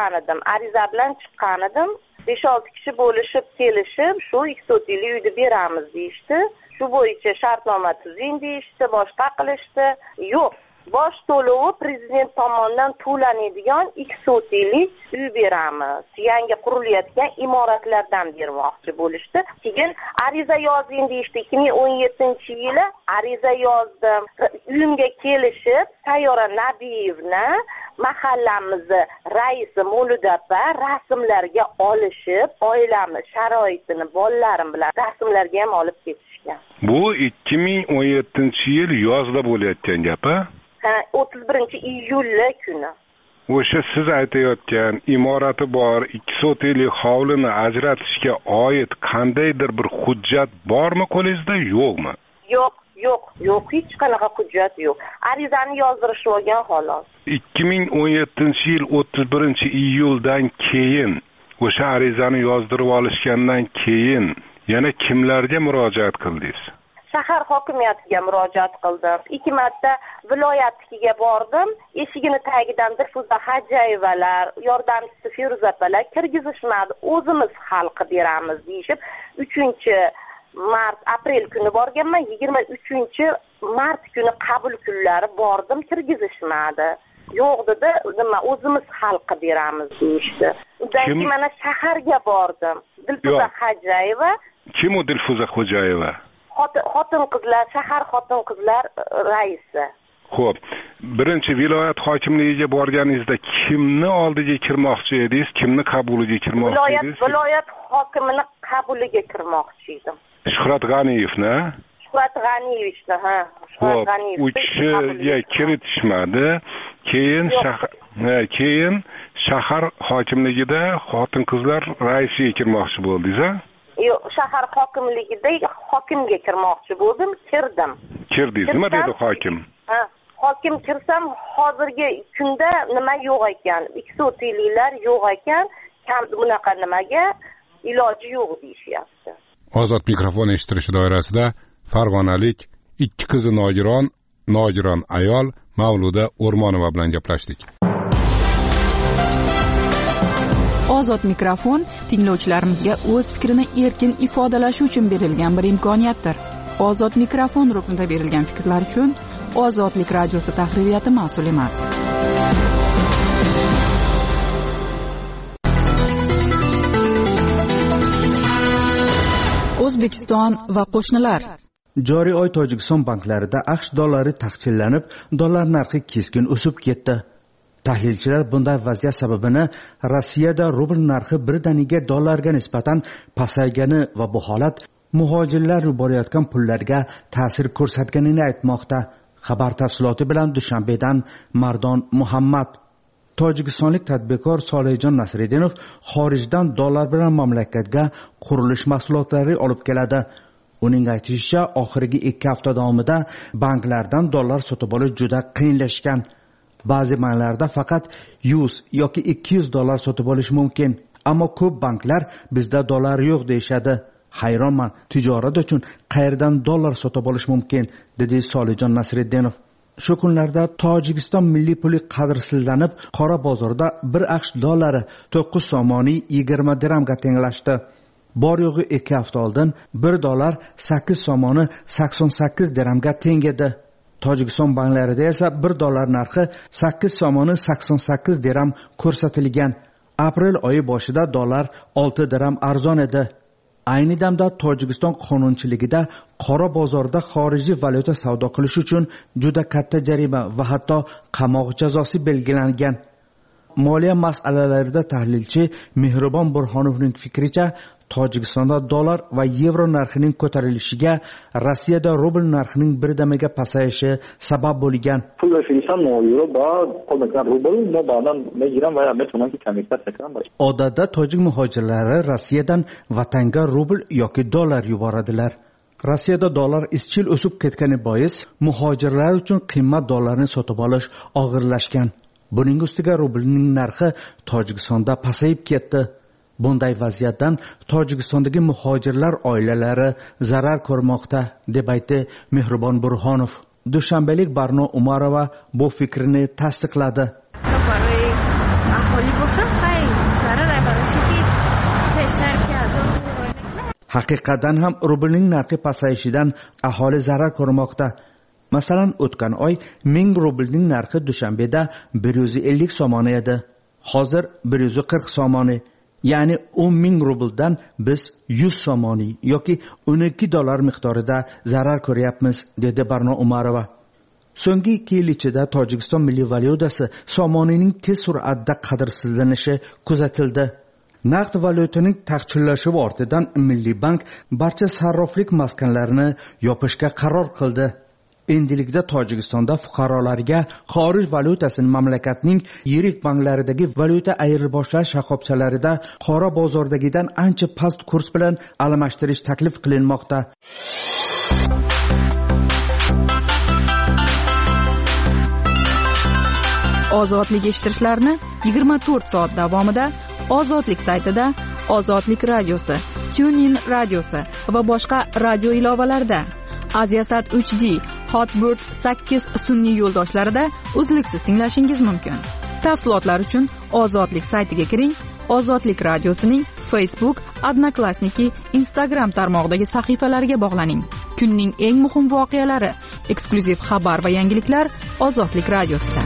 M: chiqqan edim. 5-6 kishi bo'lishib kelishib, shu 2 so'tiylik uyni beramiz deyishdi. Shu bo'yicha shartnoma tuzing deyishdi, boshqa qilishdi. Yo'q, bosh to'lovi prezident tomonidan to'lanadigan 2 so'tiylik uy beramiz. Yangi qurilayotgan imoratlardan bermoqchi bo'lishdi. Keyin ariza yozing deyishdi. 2017-yili ariza yozdim. Uyimga kelishib, Sayyora Nabiyevna mahallamizni raisi Mo'ludapa rasmlarga olishib, oilamiz sharoitini bolalarim bilan rasmlarga ham olib ketishgan.
D: Bu 2017-yil yozda bo'layotgan gap-a?
M: 31-iyul kuni.
D: O'sha siz aytayotgan imorati bor 2 so'tiylik hovlini ajratishga oid qandaydir bir hujjat bormi qo'lingizda, yo'qmi?
M: Yo'q, hech qanaqa hujjat yo'q. Arizani yozdirishib olgan xolos.
D: 2017-yil 31-iyuldan keyin, o'sha arizani yozdirib olishgandan keyin yana kimlarga murojaat qildingiz?
M: shahar hokimiyatiga murojaat qildim. 2 marta viloyatnikiga bordim. Eshigini tagidan Dilfuza Hajayevalar, yordamchisi Feruza opalar kirgizishmadi. O'zimiz hal qilib beramiz deyishib, 3 aprel kuni borganman. 23 mart kuni qabul kunlari bordim, kirgizishmadi. Yo'q dedi, nima o'zimiz hal qilib beramiz deyishdi. Undan mana shaharga bordim. Dilfuza Hajayeva.
D: Kim u Dilfuza Hajayeva?
M: Xotin-qizlar, shahar xotin-qizlar raisi.
D: Xo'p, birinchi viloyat hokimligiga borganingizda kimni oldiga kirmoqchi edingiz? Kimni qabuliga kirmoqchi edingiz?
M: Viloyat hokimining qabuliga kirmoqchi edim.
D: Shuhrat G'aniyevni?
M: Shuhrat G'aniyevni, ha. Shuhrat G'aniyev.
D: U kishiga kiritishmadi. Keyin shahar hokimligida xotin-qizlar raisiga kirmoqchi bo'ldingiz-a?
M: Yo'q, shahar hokimligida hokimga kirmoqchi bo'ldim, kirdim.
D: Kirdingiz, nima dedi hokim?
M: Ha, hokim kirsam hozirgi kunda nima yo'q ekan, eksotiklar yo'q ekan, kam bunaqa nimaga iloji yo'q deyishyapti.
D: Ozod mikrofon eshittirish doirasida farg'onalik 2 qizi nogiron ayol Mavluda O'rmonova bilan gaplashdik.
A: Ozod mikrofon tinglovchilarimizga o'z fikrini erkin ifodalashi uchun berilgan bir imkoniyatdir. Ozod mikrofon ruknida berilgan fikrlar uchun Ozodlik radiosi tahririyati mas'ul emas. O'zbekiston va qo'shnilar.
N: Joriy oy Tojikiston banklarida AQSh dollari taqchillanib, dollar narxi keskin o'sib ketdi. Tahlilchilar bunday vaziyat sababini Rossiyada rubl narxi birdaniga dollarga nisbatan pasaygani va bu holat muhojirlar yuborayotgan pullarga ta'sir ko'rsatganini aytmoqda. Xabar tafsiloti bilan Dushanbedan Mardon Muhammad. Tojikistonlik tadbirkor Solihjon Nasriddinov xorijdan dollar bilan mamlakatga qurilish mahsulotlari olib keladi. Uning aytishicha, oxirgi 2 hafta davomida banklardan dollar sotib olish juda qiyinlashgan. Ba'zi banklarda faqat 100 yoki 200 dollar sotib olish mumkin, ammo ko'p banklar bizda dollar yo'q deyshadi. Hayronman, tijorat uchun qayerdan dollar sotib olish mumkin, dedi Solihjon Nasriddinov. Shu kunlarda Tojikiston milliy puli qadrsizlanib, qora bozorda 1 AQSh dollari 9 somoniy 20 dirhamga tenglashdi. Bor yo'g'i 2 hafta oldin 1 dollar 8 somoni 88 dirhamga teng edi. Tojikiston banklarida esa 1 dollar narxi 8 somoni 88 dirham ko'rsatilgan. Aprel oyi boshida dollar 6 dirham arzon edi. Ayni damda Tojikiston qonunchiligida qora bozorda xorijiy valyuta savdo qilish uchun juda katta jarima va hatto qamoq jazosi belgilangan. Moliya masalalarida tahlilchi Mehribon Burhonovning fikricha, Tojikistonda dollar va yevro narxining ko'tarilishiga Rossiyada rubl narxining birdaniga pasayishi sabab bo'lgan. Odatda tojik muhojirlari Rossiyadan vatanga rubl yoki dollar yuboradilar. Rossiyada dollar izchil o'sib ketgani bois muhojirlar uchun qimmat dollarni sotib olish og'irlashgan. Buning ustiga rublning narxi Tojikistonda pasayib ketdi. Bunday vaziyatdan Tojikistondagi muhojirlar oilalari zarar ko'rmoqda, deb aytdi Mehribon Burhonov. Dushanbalik Barno Umarova bu fikrini tasdiqladi. Haqiqatan ham rublning narxi pasayishidan aholi zarar ko'rmoqda. Masalan, o'tgan oy 1000 rublning narxi Dushanbeda 150 somon edi. Hozir 140 somoni. Ya'ni 10,000 rubldan biz 100 somoni yoki 12 dollar miqdorida zarar ko'ryapmiz, dedi Barno Umarova. So'nggi 2 yil ichida Tojikiston milliy valyutasi somonining tez sur'atda qadrsizlanishi kuzatildi. Naqd valyutaning taqchillashi ortidan Milliy bank barcha sarroflik maskanlarini yopishga qaror qildi. Endilikda Tojikistonda fuqarolarga xorij valyutasini mamlakatning yirik banklaridagi valyuta ayirboshlash shoxobchalarida qora bozordagidan ancha past kurs bilan almashtirish taklif qilinmoqda.
A: Ozodlik eshittirishlarni 24 soat davomida Ozodlik saytida, Ozodlik radiosi, TuneIn radiosi va boshqa radio ilovalarida Aziasat 3D, Hotbird 8 sun'iy yo'ldoshlarida uzluksiz tinglashingiz mumkin. Tafsilotlar uchun Ozodlik saytiga kiring. Ozodlik radiosining Facebook, Odnoklassniki, Instagram tarmog'idagi sahifalariga bog'laning. Kunning eng muhim voqealari, eksklyuziv xabar va yangiliklar Ozodlik radiosida.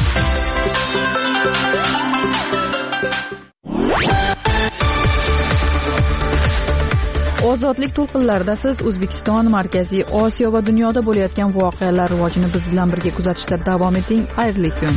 A: Ozodlik to'lqinlarida siz O'zbekiston, Markaziy Osiyo va dunyoda bo'layotgan voqealar rivojini biz bilan birga kuzatishda davom eting. Xayrli kun.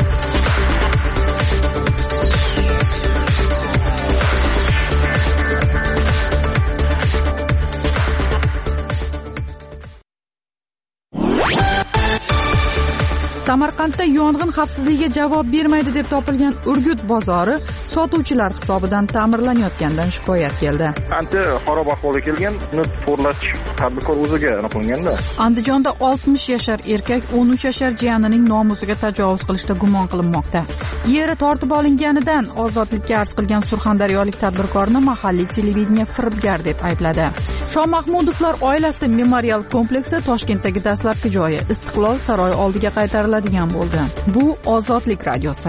A: Samarqandda yong'in xavfsizligiga javob bermaydi deb topilgan Urgut bozori sotuvchilar hisobidan ta'mirlanayotganidan shikoyat keldi.
I: Ancha xarob ahvolga kelgan, uni to'g'irlash tadbirkor o'ziga qilinganda.
A: Andijonda 60 yashar erkak 13 yashar jiyanining nomusiga tajovuz qilishda gumon qilinmoqda. Yeri tortib olinganidan ozodlikka arz qilgan surxondaryolik tadbirkorni mahalliy televideniya firibgar deb aybladi. Shoh Mahmudovlar oilasi memorial kompleksi Toshkentdagi dastlabki joyi Istiqlol saroyi oldiga qaytariladigan bo'ldi. Bu Ozodlik radiosi.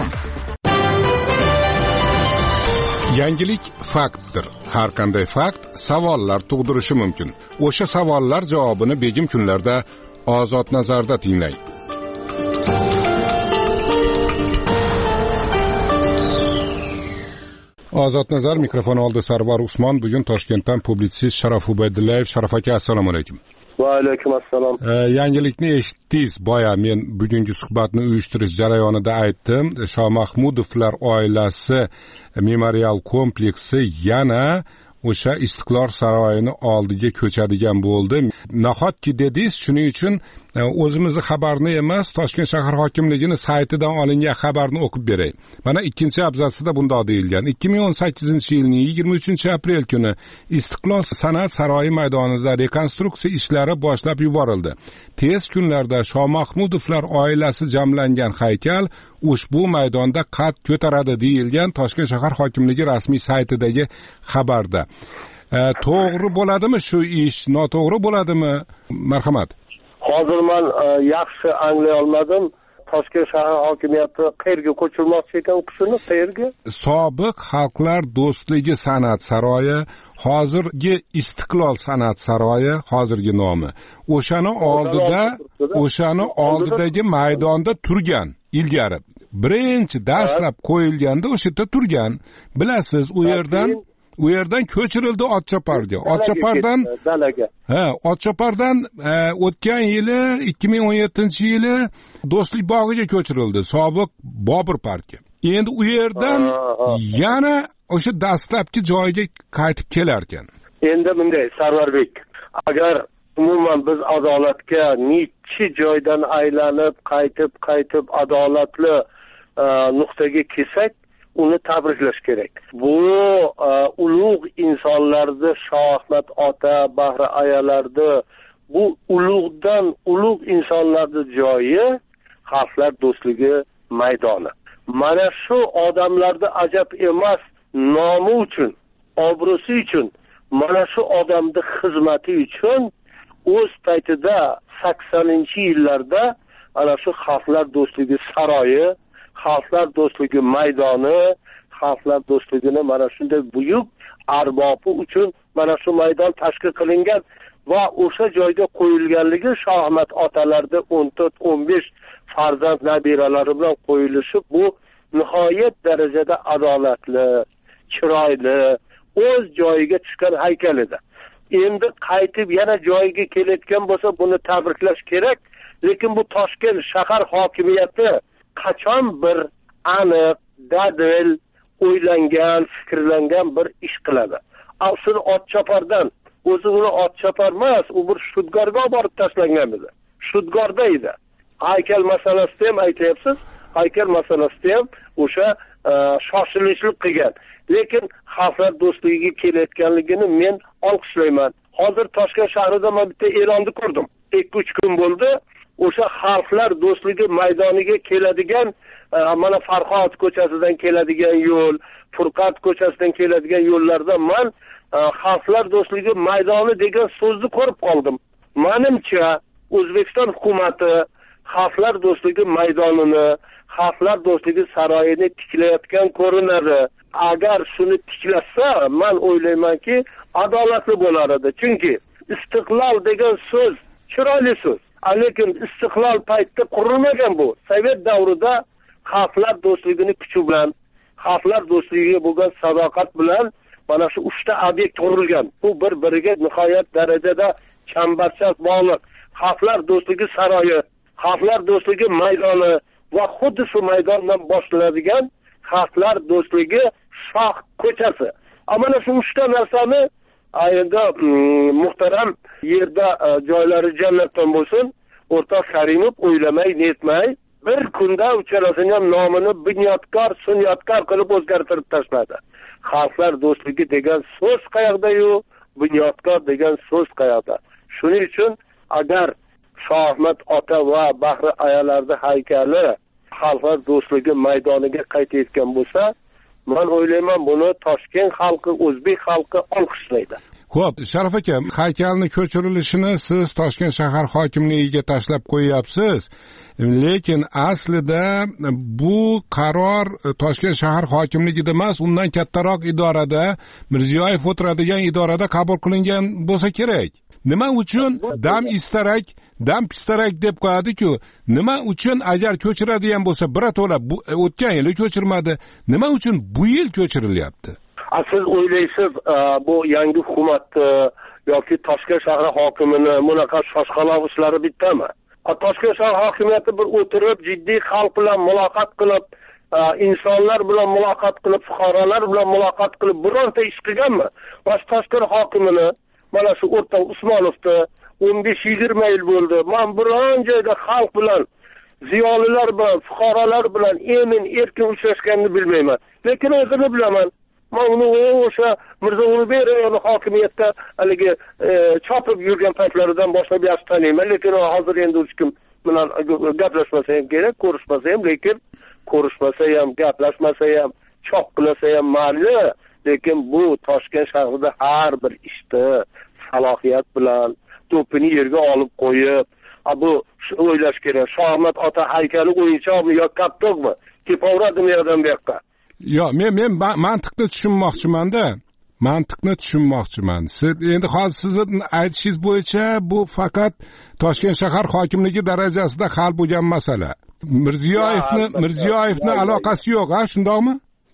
D: Yangilik faktdir. Har qanday fakt savollar tug'dirishi mumkin. O'sha savollar javobini begim kunlarda Ozod nazarda tinglang. Ozod nazar mikrofon oldi Sarvar Usmon. Bugun Toshkentdan publitsist Sharof Ubaydullayev. Sharof aka, assalomu alaykum.
O: Va alaykum assalom.
D: Yangilikni eshitdingiz. Boya men bugungi suhbatni uyushtirish jarayonida aytdim. Shoh Mahmudovlar oilasi memorial kompleksi yana o'sha Istiqlol saroyini oldiga ko'chadigan bo'ldi. Nahotki dedingiz, shuning uchun o'zimizni xabarni emas, Toshkent shahar hokimligining saytidan olingan xabarni o'qib beray. Mana 2-abzatsida bunday deyilgan. 2018-yilning 23-aprel kuni Istiqlol san'at saroyi maydonida rekonstruksiya ishlari boshlab yuborildi. Tez kunlarda Shoh Mahmudovlar oilasi jamlangan haykal ushbu maydonda qad ko'taradi deyilgan Toshkent shahar hokimligi rasmiy saytidagi xabarda. To'g'ri bo'ladimi shu ish, noto'g'ri bo'ladimi? Marhamat.
O: Hozir men yaxshi anglay olmadim. Toshkent shahar hokimiyati qayerga ko'chirmoqchi ekan o'qishini, qayerga? Sobiq
D: Xalqlar do'stligi san'at saroyi, hozirgi Istiqlol san'at saroyi, hozirgi nomi. O'shani oldidagi maydonda turgan ilgari. Birinchi dastlab qo'yilganda o'sha yerda turgan. Bilasiz, u yerdan ko'chirildi Otchoparga. Otchopardan o'tgan yili 2017-yili Do'stlik bog'iga ko'chirildi, sobiq Bobur parki. Endi u yerdan yana o'sha dastlabki joyiga qaytib kelar ekan.
O: Endi bunday Sarvarbek, agar umuman biz adolatga necha joydan aylanib qaytib adolatli nuqtaga kelsak, uni tabriklash kerak. Bu ulug' insonlarni, Shoh Ahmad ota, Bahri ayalarni, bu ulug' insonlarni joyi Xalqlar do'stligi maydoni. Mana shu odamlarni ajab emas, nomi uchun, obro'si uchun, mana shu odamni xizmati uchun o'z paytida 80-yillarda ana shu Xalqlar do'stligi saroyi, Xalqlar do'stligi maydoni, Xalqlar do'stligini mana shunday buyuk arbobi uchun mana shu maydon tashkil qilingan va o'sha joyga qo'yilganligi Shoh Ahmad otalarda 14-15 farzand nabiralari bilan qo'yilishi bu nihoyat darajada adolatli, chiroyli, o'z joyiga tushgan haykal edi. Endi qaytib yana joyiga kelayotgan bo'lsa, buni tabriklash kerak, lekin bu Toshkent shahar hokimiyati qachon bir aniq, dadil, o'ylangan, fikrlangan bir ish qiladi. Asl Otchopardan, o'zi uni Otchopar emas, u bir Shudgorga borib tashlangan edi. Shudgorda edi. Haykal masalasida ham aytyapsiz, haykal masalasida ham o'sha shoshilishlik qilgan. Lekin Xalqlar do'stligiga kelayotganligini men olqishlayman. Hozir Toshkent shahrida men bitta e'lonni ko'rdim. 2-3 kun bo'ldi. O'sha Xalqlar do'stligi maydoniga keladigan, mana Farhod ko'chasidan keladigan yo'l, Furqat ko'chasidan keladigan yo'llarda men Xalqlar do'stligi maydoni degan so'zni ko'rib qoldim. Menimcha O'zbekiston hukumati Xalqlar do'stligi maydonini, Xalqlar do'stligi saroyini tiklayotgan ko'rinadi. Agar shuni tiklasa, men o'ylaymanki, adolatli bo'lar edi. Chunki istiqlol degan so'z chiroyli so'z. Lekin istiqlol paytida qurilmagan bu. Sovet davrida Xalqlar do'stligini kuchi bilan, Xalqlar do'stligiga bo'lgan sadoqat bilan mana shu 3 ta obyekt qurilgan. Bu bir-biriga nihoyat darajada chambarchas bog'liq. Xalqlar do'stligi saroyi, Xalqlar do'stligi maydoni va xuddi shu maydondan boshlanadigan Xalqlar do'stligi shoh ko'chasi. Mana shu 3 ta narsani endi muhtaram yerda joylari jannatdan bo'lsin, o'rtoq Karimov o'ylamay, netmay bir kunda uchalasining ham nomini bunyodkor, sunyotkor qilib o'zgartirib tashladi. Xalqlar do'stligi degan so'z qayoqda-yu, bunyodkor degan so'z qayoqda? Shuning uchun agar Shohmat ota va Bahri ayalarning haykali Xalqlar do'stligi maydoniga qaytayotgan bo'lsa, men o'ylayman buni Toshkent xalqi, o'zbek xalqi olqishlaydi.
D: Xo'p, Sharaf aka, haykalni ko'chirilishini siz Toshkent shahar hokimligiga tashlab qo'yapsiz. Lekin aslida bu qaror Toshkent shahar hokimligida emas, undan kattaroq idorada, Mirziyoyev o'tiradigan idorada qabul qilingan bo'lsa kerak. Nima uchun dam istarak, dam pistarak deb qo'yadi-ku? Nima uchun agar ko'chiradigan bo'lsa, birato'la o'tgan yili ko'chirmadi, nima uchun bu yil ko'chirilyapti?
O: Siz o'ylaysiz, bu yangi hukumat yoki Toshkent shahar hokimini bunaqa shoshqaloq ishlari bittami? Toshkent shahar hokimiyati bir o'tirib, jiddiy xalq bilan muloqot qilib, insonlar bilan muloqot qilib, fuqarolar bilan muloqot qilib bironta ish qilganmi? Toshkent hokimini mana shu o'rta Usmonovda 15-20 yil bo'ldi. Men biron joyda xalq bilan, ziyolilar bilan, fuqarolar bilan emin erkin uchrashganini bilmayman. Lekin o'zini bilaman. Men uni o'sha Mirzo Ulug'bek hokimiyatda haligi chopib yurgan paytlaridan boshlab yaxshi taniyman. Lekin hozir endi hech kim bilan gaplashmasa ham kerak, ko'rishmasa ham, lekin ko'rishmasa ham, gaplashmasa ham, chop qilsa ham mayli. Lekin bu Toshkent shahrida har bir ishda salohiyat bilan to'pini yerga olib qo'yib, bu o'ylash kerak. Shohmat ota haykali o'yinchoqmi yo kaptokmi? Kepaveradimi yerdan bu yoqqa?
D: Yo'q, men mantiqni tushunmoqchiman-da. Mantiqni tushunmoqchiman. Siz endi hozir sizning aytishingiz bo'yicha bu faqat Toshkent shahar hokimligi darajasida hal bo'lgan masala. Mirziyoyevni aloqasi yo'q, ha, shundaqmi?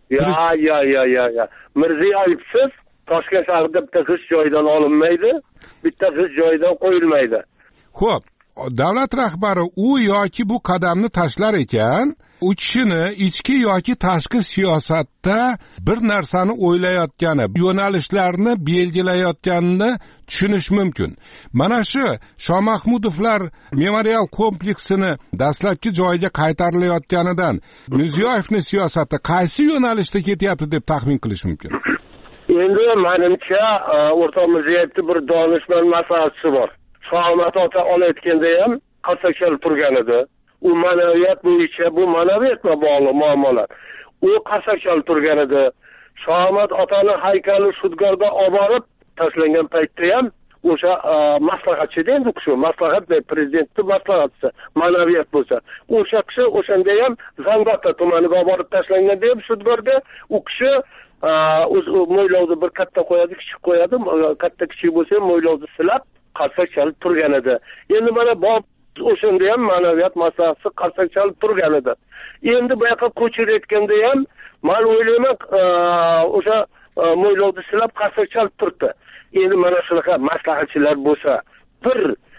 O: Ya. Mirziyoyevsiz Toshkent shahrida bitta g'isht joyidan olinmaydi, bitta g'isht joyidan qo'yilmaydi.
D: Xo'p, davlat rahbari u yoki bu qadamni tashlar ekan, u kishini ichki yoki tashqi siyosatda bir narsani o'ylayotgani, yo'nalishlarni belgilayotganini tushunish mumkin. Mana shu Shohmahmudovlar memorial kompleksini dastlabki joyiga qaytarilayotganidan Mirziyoyevning siyosati qaysi yo'nalishda ketyapti deb taxmin qilish mumkin?
O: Endi menimcha o'rtoq Mirziyoyevning bir donishmand maslahatchisi bor. Shohmat ota olayotganda ham qasakchal turgan edi. U ma'naviyat bo'yicha, bu ma'naviyatga bog'liq muammolar. U qasakchal turgan edi. Shohmat otaning haykali Sudgorga olib borib tashlangan paytda ham o'sha maslahatchi deydi, shu maslahat prezidentning maslahatchisi, ma'naviyat bo'lsa, o'sha kishi o'shanda ham Zangiota tumaniga olib borib tashlangan deb Sudgorga u kishi o'z mo'ylovni bir katta qo'yadi, kichik qo'yadi, katta kichik bo'lsa ham mo'ylovni silab qasak chalib turgan edi. Endi mana o'shanda ham ma'naviyat masalasi qasak chalib turgan edi. Endi bu yoqqa ko'chirayotganda ham men o'ylayman o'sha mo'ylovni silab qasak chalib turibdi. Endi mana shunaqa maslahatchilar bo'lsa, bir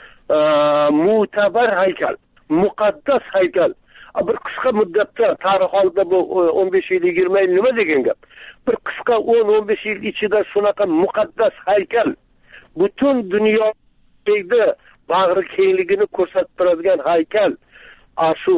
O: mo'tabar haykal, muqaddas haykal bir qisqa muddatda tarix oldida bu 15 yil 20 yil nima degan gap? Bir qisqa 10-15 yil ichida shunaqa muqaddas haykal butun dunyoda bag'ri kengligini ko'rsatib turadigan haykal shu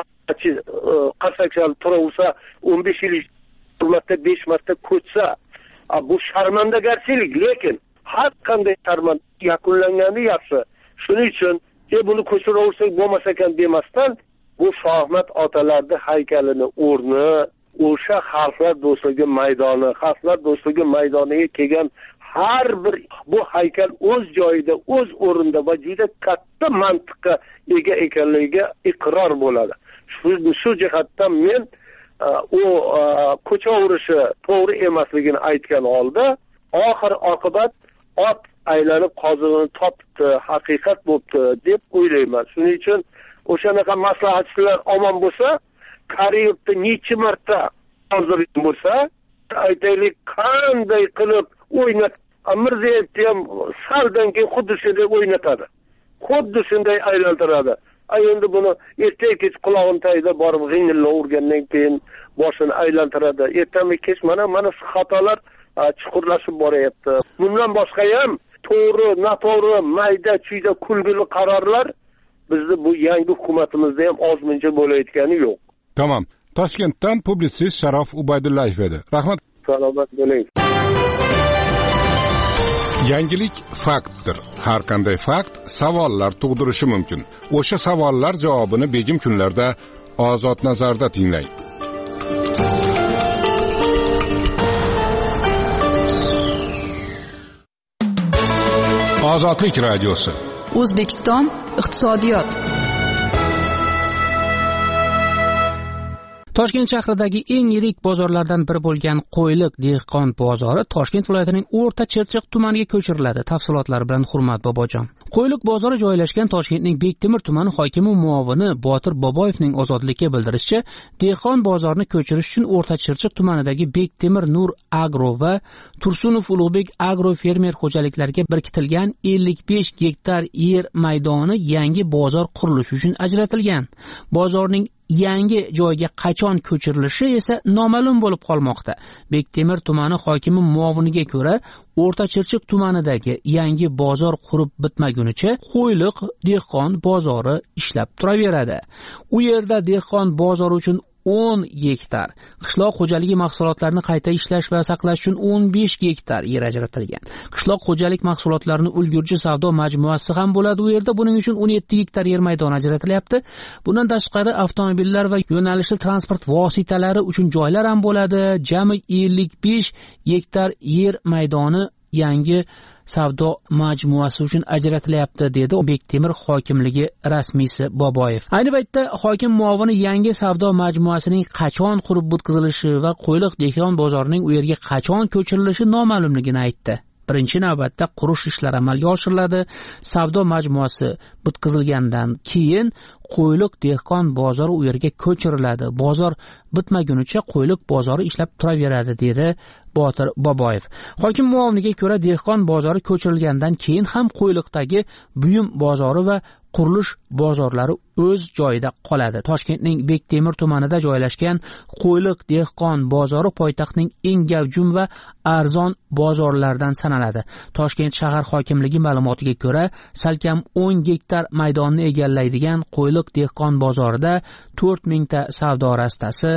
O: qasakchal turaversa 15 yil hurmatda 5 marta ko'chsa bu sharmandagarchilik, lekin har qanday sharmanda yakunlangani yaxshi. Shuning uchun buni ko'chiraversak bo'lmas ekan demasdan bu Shohmat otalarning haykalini o'rni o'sha Xalqlar do'stligi maydoni, Xalqlar do'stligi maydoniga kelgan har bir bu haykal o'z joyida, o'z o'rinda va juda katta mantiqqa ega ekanligiga iqror bo'ladi. Shu jihatdan men u ko'cha urishi to'g'ri emasligini aytgan holda oxir oqibat ot aylanib qozig'ini topdi, haqiqat bo'libdi deb o'ylayman. Shuning uchun o'shanaqa maslahatchilar omon bo'lsa, Kariyevda necha marta hozir bo'lsa, aytaylik qanday qilib o'ynat. Mirzayevni ham saldan keyin xuddi shunday o'ynatadi. Xuddi shunday aylantiradi. Endi buni erta-kech qulog'ini tagida borib g'ingillab urgandan keyin boshini aylantiradi. Ertami-kech mana shu xatolar chuqurlashib boryapti. Bundan boshqa ham to'g'ri, noto'g'ri, mayda-chuyda kulgili qarorlar bizni bu yangi hukumatimizda ham ozmuncha bo'layotgani yo'q.
D: Tamam. Toshkentdan publitsist Sharof Ubaydullayev edi. Rahmat.
O: Salomat bo'ling.
D: Yangilik faktdir. Har qanday fakt savollar tug'dirishi mumkin. O'sha savollar javobini begim kunlarda Ozod nazarda tinglang. Ozodlik radiosi.
A: O'zbekiston iqtisodiyot.
B: Toshkent shahridagi eng yirik bozorlardan biri bo'lgan Qo'yliq dehqon bozori Toshkent viloyatining O'rta Chirchiq tumaniga ko'chiriladi. Tafsilotlar bilan Hurmat Bobojon. Qo'yliq bozori joylashgan Toshkentning Bektemir tumani hokimi muovini Botir Boboyevning Ozodlikka bildirishicha, dehqon bozorini ko'chirish uchun O'rta Chirchiq tumanidagi Bektemir Nur Agro va Tursunov Ulug'bek Agro fermer xo'jaliklariga biriktirilgan 55 gektar yer maydoni yangi bozor qurilishi uchun ajratilgan. Bozorning yangi joyga qachon ko'chirilishi esa noma'lum bo'lib qolmoqda. Bektemir tumani hokimi muoviniga ko'ra, O'rta Chirchiq tumanidagi yangi bozor qurib bitmagunicha Qo'yliq dehqon bozori ishlab turaveradi. U yerda dehqon bozori uchun 10 gektar, qishloq xo'jaligi mahsulotlarini qayta ishlash va saqlash uchun 15 gektar yer ajratilgan. Qishloq xo'jalik mahsulotlarini ulgurji savdo majmuasi ham bo'ladi u yerda. Buning uchun 17 gektar yer maydoni ajratilyapti. Bundan tashqari avtomobillar va yo'nalishli transport vositalari uchun joylar ham bo'ladi. Jami 55 gektar yer maydoni yangi savdo majmuasi uchun ajratilyapti, dedi Bektemir hokimligi rasmiysi Boboyev. Ayni paytda hokim muovini yangi savdo majmuasining qachon qurib bitkazilishi va Qo'yliq dehqon bozorining u yerga qachon ko'chirilishi noma'lumligini aytdi. Birinchi navbatda qurish ishlari amalga oshiriladi. Savdo majmuasi bitkazilgandan keyin Qo'yliq dehqon bozori u yerga ko'chiriladi. Bozor bitmagunicha Qo'yliq bozori ishlab turaveradi, dedi Botir Boboyev. Hokim muoviniga ko'ra, dehqon bozori ko'chirilgandan keyin ham Qo'yliqdagi buyum bozori va qurilish bozorlari o'z joyida qoladi. Toshkentning Bektemir tumanida joylashgan Qo'yliq dehqon bozori poytaxtning eng gavjum va arzon bozorlardan sanaladi. Toshkent shahar hokimligi ma'lumotiga ko'ra, salkam 10 gektar maydonni egallaydigan Qo'yliq dehqon bozorida 4000 ta savdo rastasi,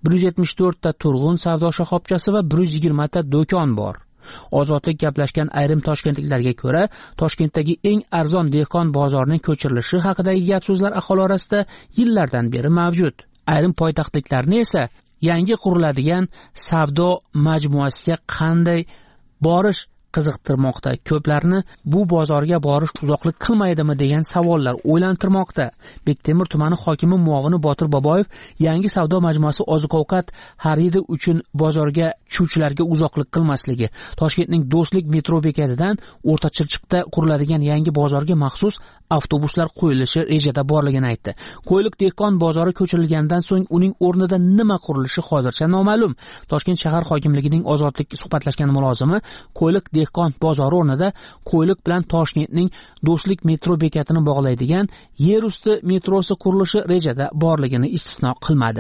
B: 174 ta turg'un savdo shoxobchasi va 120 ta do'kon bor. Ozodlik gaplashgan ayrim toshkentliklarga ko'ra, Toshkentdagi eng arzon dehqon bozorining ko'chirilishi haqidagi gap so'zlar aholi orasida yillardan beri mavjud. Ayrim poytaxtliklarni esa yangi quriladigan savdo majmuasiga qanday borish qiziqtirmoqda. Ko'plarni bu bozorga borish uzoqlik qilmaydimi degan savollar o'ylantirmoqda. Bektemir tumani hokimi muovini Botir Boboyev yangi savdo majmuasi oziq-ovqat xaridi uchun bozorga tushuvchilarga uzoqlik qilmasligi, Toshkentning Do'stlik metro bekatidan O'rta Chirchiqda quriladigan yangi bozorga maxsus avtobuslar qo'yilishi rejada borligini aytdi. Qo'yliq dehqon bozori ko'chirilgandan so'ng uning o'rnida nima qurilishi hozircha noma'lum. Toshkent shahar hokimligining Ozodlik suhbatlashgan mulozimi Qo'yliq dehqon bozori o'rnida Qo'yliq bilan Toshkentning Do'stlik metro bekatini bog'laydigan yer usti metrosi qurilishi rejada borligini istisno qilmadi.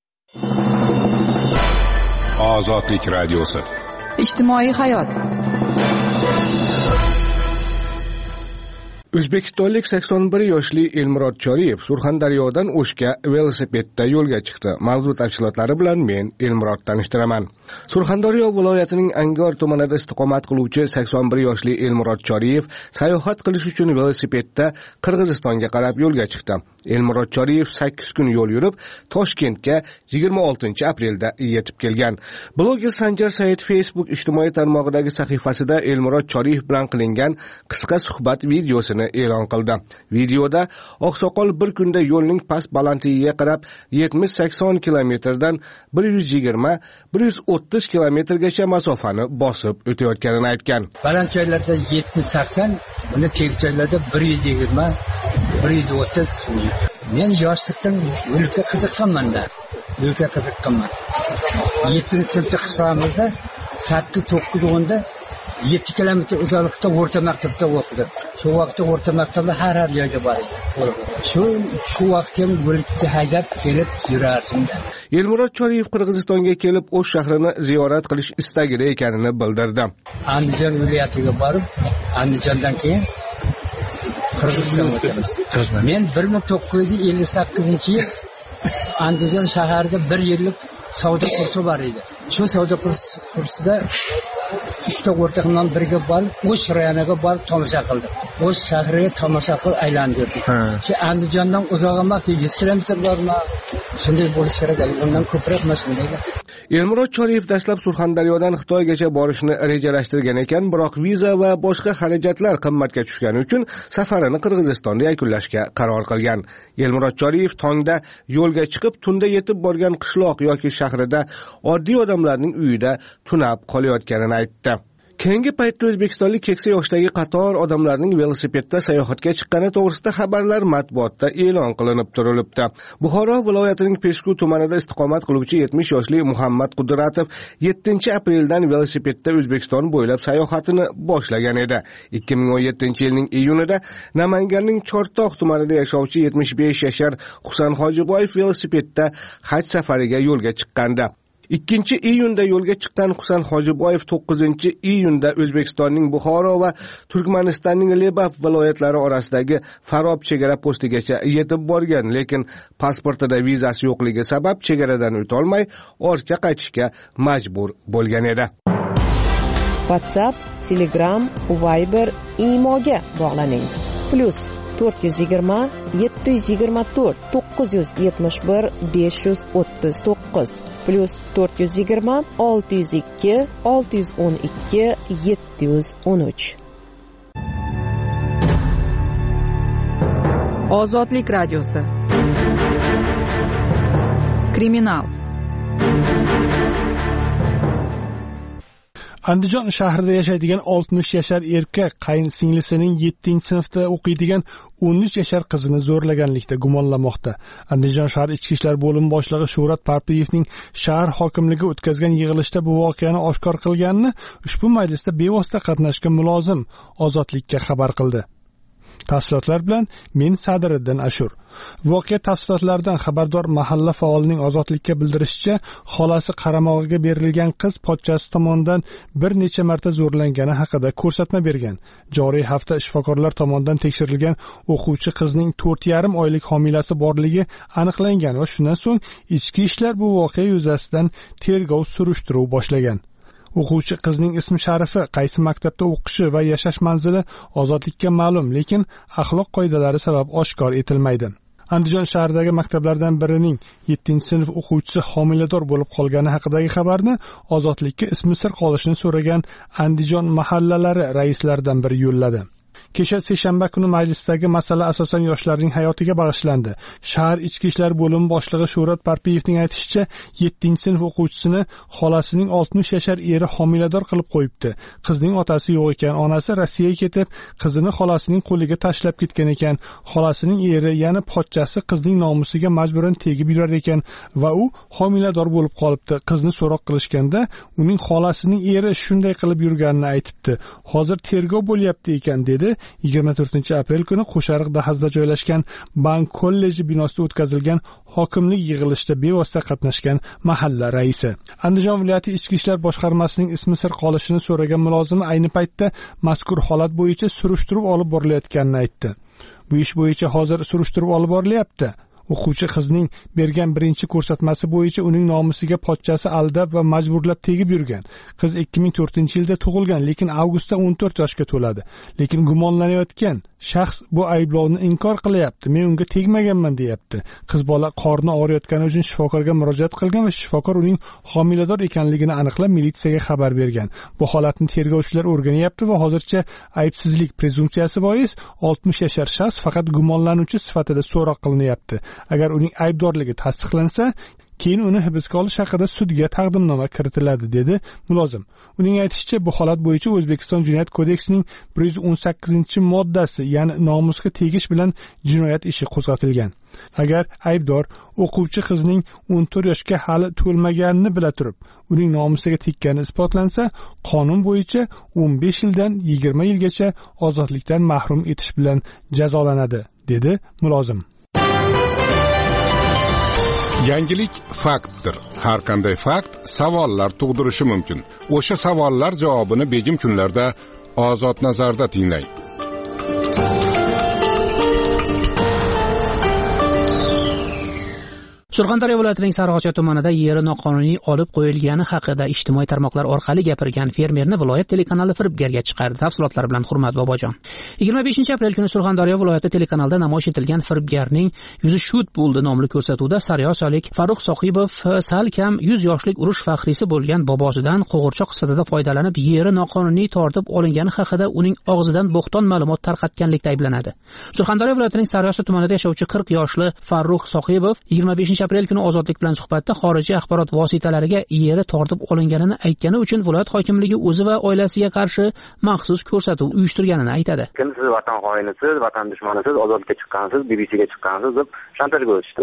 D: Ozodlik radiosi.
A: Ijtimoiy hayot.
E: O'zbekistonlik 81 yoshli Elmurod Choriyev Surxondaryodan O'shga velosipedda yo'lga chiqdi. Mavzu tafsilotlari bilan men Elmurod tanishtiraman. Surxondaryo viloyatining Angor tumanida istiqomat qiluvchi 81 yoshli Elmurod Choriyev sayohat qilish uchun velosipedda Qirg'izistonga qarab yo'lga chiqdi. Elmurod Choriyev 8 kun yo'l yurib, Toshkentga 26 aprelda yetib kelgan. Bloger Sanjar Said Facebook ijtimoiy tarmog'idagi sahifasida Elmurod Choriyev bilan qilingan qisqa suhbat videosini e'lon qildi. Videoda oqsoqol bir kunda yo'lning past balandligiga qarab 70-80 kilometrdan 120-130 kilometrgacha masofani bosib o'tayotganini aytgan.
P: Baland joylarda 70-80, buni tek joylarda 120-130. Men yoshlikdan yo'lga qiziqqanman-da. 7-sinfda qisqamizda 8-9 7 kilometr uzoqlikda o'rta maktabda o'qidim. Shu vaqtda o'rta maktabda har joyga bor edi. Shu vaqtda yo'lga haydab kelib yurardim.
E: Elmurod Choriyev Qirg'izistonga kelib O'sh shahrini ziyorat qilish istagida ekanini bildirdi.
P: Andijon viloyatiga borib, Andijondan keyin Qirg'izistonga o'tamiz. Men 1958-yil Andijon shaharida 1 yillik savdo kursi bor edi. Shu savdo kursida uchta o'rtog'imdan birga borib, O'sh rayoniga borib tomosha qildim. O'sh shahriga tomosha qilib aylantirdik. Shu Andijondan uzoq emas, 100 kilometr bormi? Shunday bo'lishi kerak. Bundan ko'proq emas shunday.
E: Elmurod Choriyev dastlab Surxondaryodan Xitoygacha borishni rejalashtirgan ekan, biroq viza va boshqa xarajatlar qimmatga tushgani uchun safarini Qirg'izistonda yakunlashga qaror qilgan. Elmurod Choriyev tongda yo'lga chiqib, tunda yetib borgan qishloq yoki shahrida oddiy odamlarning uyida tunab qolayotganini aytdi. Keyingi paytda O'zbekistonlik keksa yoshdagi qator odamlarning velosipedda sayohatga chiqqani to'g'risida xabarlar matbuotda e'lon qilinib turilibdi. Buxoro viloyatining Peshku tumanida istiqomat qiluvchi 70 yoshli Muhammad Qudratov 7-apreldan velosipedda O'zbekiston bo'ylab sayohatini boshlagan edi. 2017-yilning iyunida Namanganning Chortoq tumanida yashovchi 75 yashar Husan Hojiboyev velosipedda haj safariga yo'lga chiqqandi. 2-iyunda yo'lga chiqqan Husan Hojiboyev 9-iyunda O'zbekistonning Buxoro va Turkmanistonning Lebap viloyatlari orasidagi Farob chegara postigacha yetib borgan, lekin pasportida vizasi yo'qligi sabab chegaradan o'ta olmay, ortga qaytishga majbur bo'lgan edi.
H: WhatsApp, Telegram, Viber, Imoga bog'laning. +420 724 971 539 +420 602 612 713.
A: Ozodlik radiosi. Kriminal.
K: Andijon shahrida yashaydigan 60 yashar erkak qayinsingilisining 7-sinfda o'qiydigan 13 yashar qizini zo'rlaganlikda gumonlanmoqda. Andijon shahar ichki ishlar bo'limi boshlig'i Shuhrat Parpiyevning shahar hokimligi o'tkazgan yig'ilishda bu voqeani oshkor qilganini ushbu majlisda bevosita qatnashgan mulozim Ozodlikka xabar qildi. Tafsilotlar bilan men Sadiriddin Ashur. Voqea tafsilotlaridan xabardor mahalla faolining Ozodlikka bildirishicha, xolasi qaramog'iga berilgan qiz pochchasi tomonidan bir necha marta zo'rlangani haqida ko'rsatma bergan. Joriy hafta shifokorlar tomonidan tekshirilgan o'quvchi qizning 4,5 oylik homilasi borligi aniqlangan va shundan so'ng ichki ishlar bu voqea yuzasidan tergov surishtiruv boshlagan. O'quvchi qizning ismi sharifi, qaysi maktabda o'qishi va yashash manzili Ozodlikka ma'lum, lekin axloq qoidalari sabab oshkor etilmaydi. Andijon shahridagi maktablardan birining 7-sinf o'quvchisi homilador bo'lib qolgani haqidagi xabarni Ozodlikka ismi sir qolishini so'ragan Andijon mahallalari raislaridan biri yo'lladi. Kecha seshanba kuni majlisdagi masala asosan yoshlarning hayotiga bag'ishlandi. Shahar ichki ishlar bo'limi boshlig'i Shuhrat Parpiyevning aytishicha, 7-sinf o'quvchisini xolasining 60 yashar eri homilador qilib qo'yibdi. Qizning otasi yo'q ekan, onasi Rossiyaga ketib, qizini xolasining qo'liga tashlab ketgan ekan. Xolasining eri, ya'ni pochchasi qizning nomusiga majburan tegib yurar ekan va u homilador bo'lib qolibdi. Qizni so'roq qilishganda, uning xolasining eri shunday qilib yurganini aytibdi. Hozir tergov bo'lyapti ekan dedi. 24 aprel kuni Qo'shariq dahasida joylashgan bank kolleji binosida o'tkazilgan hokimlik yig'ilishida bevosita qatnashgan mahalla raisi. Andijon viloyati ichki ishlar boshqarmasining ismi sir qolishini so'ragan mulozimi ayni paytda mazkur holat bo'yicha surishtiruv olib borilayotganini aytdi. Bu ish bo'yicha hozir surishtiruv olib borilyapti. O'quvchi qizning bergan birinchi ko'rsatmasi bo'yicha uning nomusiga pochchasi aldab va majburlab tegib yurgan. Qiz 2004-yilda tug'ilgan, lekin avgustda 14 yoshga to'ladi. Lekin gumonlanayotgan shaxs bu ayblovni inkor qilyapti. Men unga tegmaganman deyapti. Qiz bola qorni og'riyotgani uchun shifokorga murojaat qilgan va shifokor uning homilador ekanligini aniqlab militsiyaga xabar bergan. Bu holatni tergovchilar o'rganyapti va hozircha aybsizlik prezumpsiyasi bois 60 yashar shaxs faqat gumonlanuvchi sifatida so'roq qilinyapti. Agar uning aybdorligi tasdiqlansa, keyin uni hibsga olish haqida sudga taqdimnoma kiritiladi, dedi mulozim. Uning aytishicha, bu holat bo'yicha O'zbekiston Jinoyat kodeksining 118-moddasi, ya'ni nomusga tegish bilan jinoyat ishi qo'zg'atilgan. Agar aybdor o'quvchi qizning 14 yoshga hali to'lmaganini bila turib, uning nomusiga tekkani isbotlansa, qonun bo'yicha 15 yildan 20 yilgacha ozodlikdan mahrum etish bilan jazolanadi, dedi mulozim.
D: Yangilik faktdir. Har qanday fakt savollar tug'dirishi mumkin. O'sha savollar javobini begim kunlarda Ozod nazarda tinglang.
B: Surxondaryo viloyatining Sariosiyo tumanida yeri noqonuniy olib qo'yilgani haqida ijtimoiy tarmoqlar orqali gapirgan fermerni viloyat telekanali firibgarga chiqardi. Tafsilotlar bilan Hurmat Bobojon. 25 aprel kuni Surxondaryo viloyati telekanalida namoyish etilgan firibgarning yuzi shud bo'ldi nomli ko'rsatuvda Sariosiyolik Farruh Sohibov sal kam 100 yoshlik urush faxriysi bo'lgan bobosidan qo'g'irchoq sifatida foydalanib, yeri noqonuniy tortib olingani haqida uning og'zidan bo'xton ma'lumot tarqatganlikda ayblanadi. Surxondaryo viloyatining Sariosiyo tumanida yashovchi 40 yoshli Farruh Sohibov 25 aprel kuni Ozodlik bilan suhbatda xorijiy axborot vositalariga yeri tortib olinganini aytgani uchun viloyat hokimligi o'zi va oilasiga qarshi maxsus ko'rsatuv uyushtirganini aytadi.
Q: Siz vatan xoinisiz, vatan dushmanisiz, ozodlikka chiqqansiz, BBCga chiqqansiz deb shantajga o'tishdi.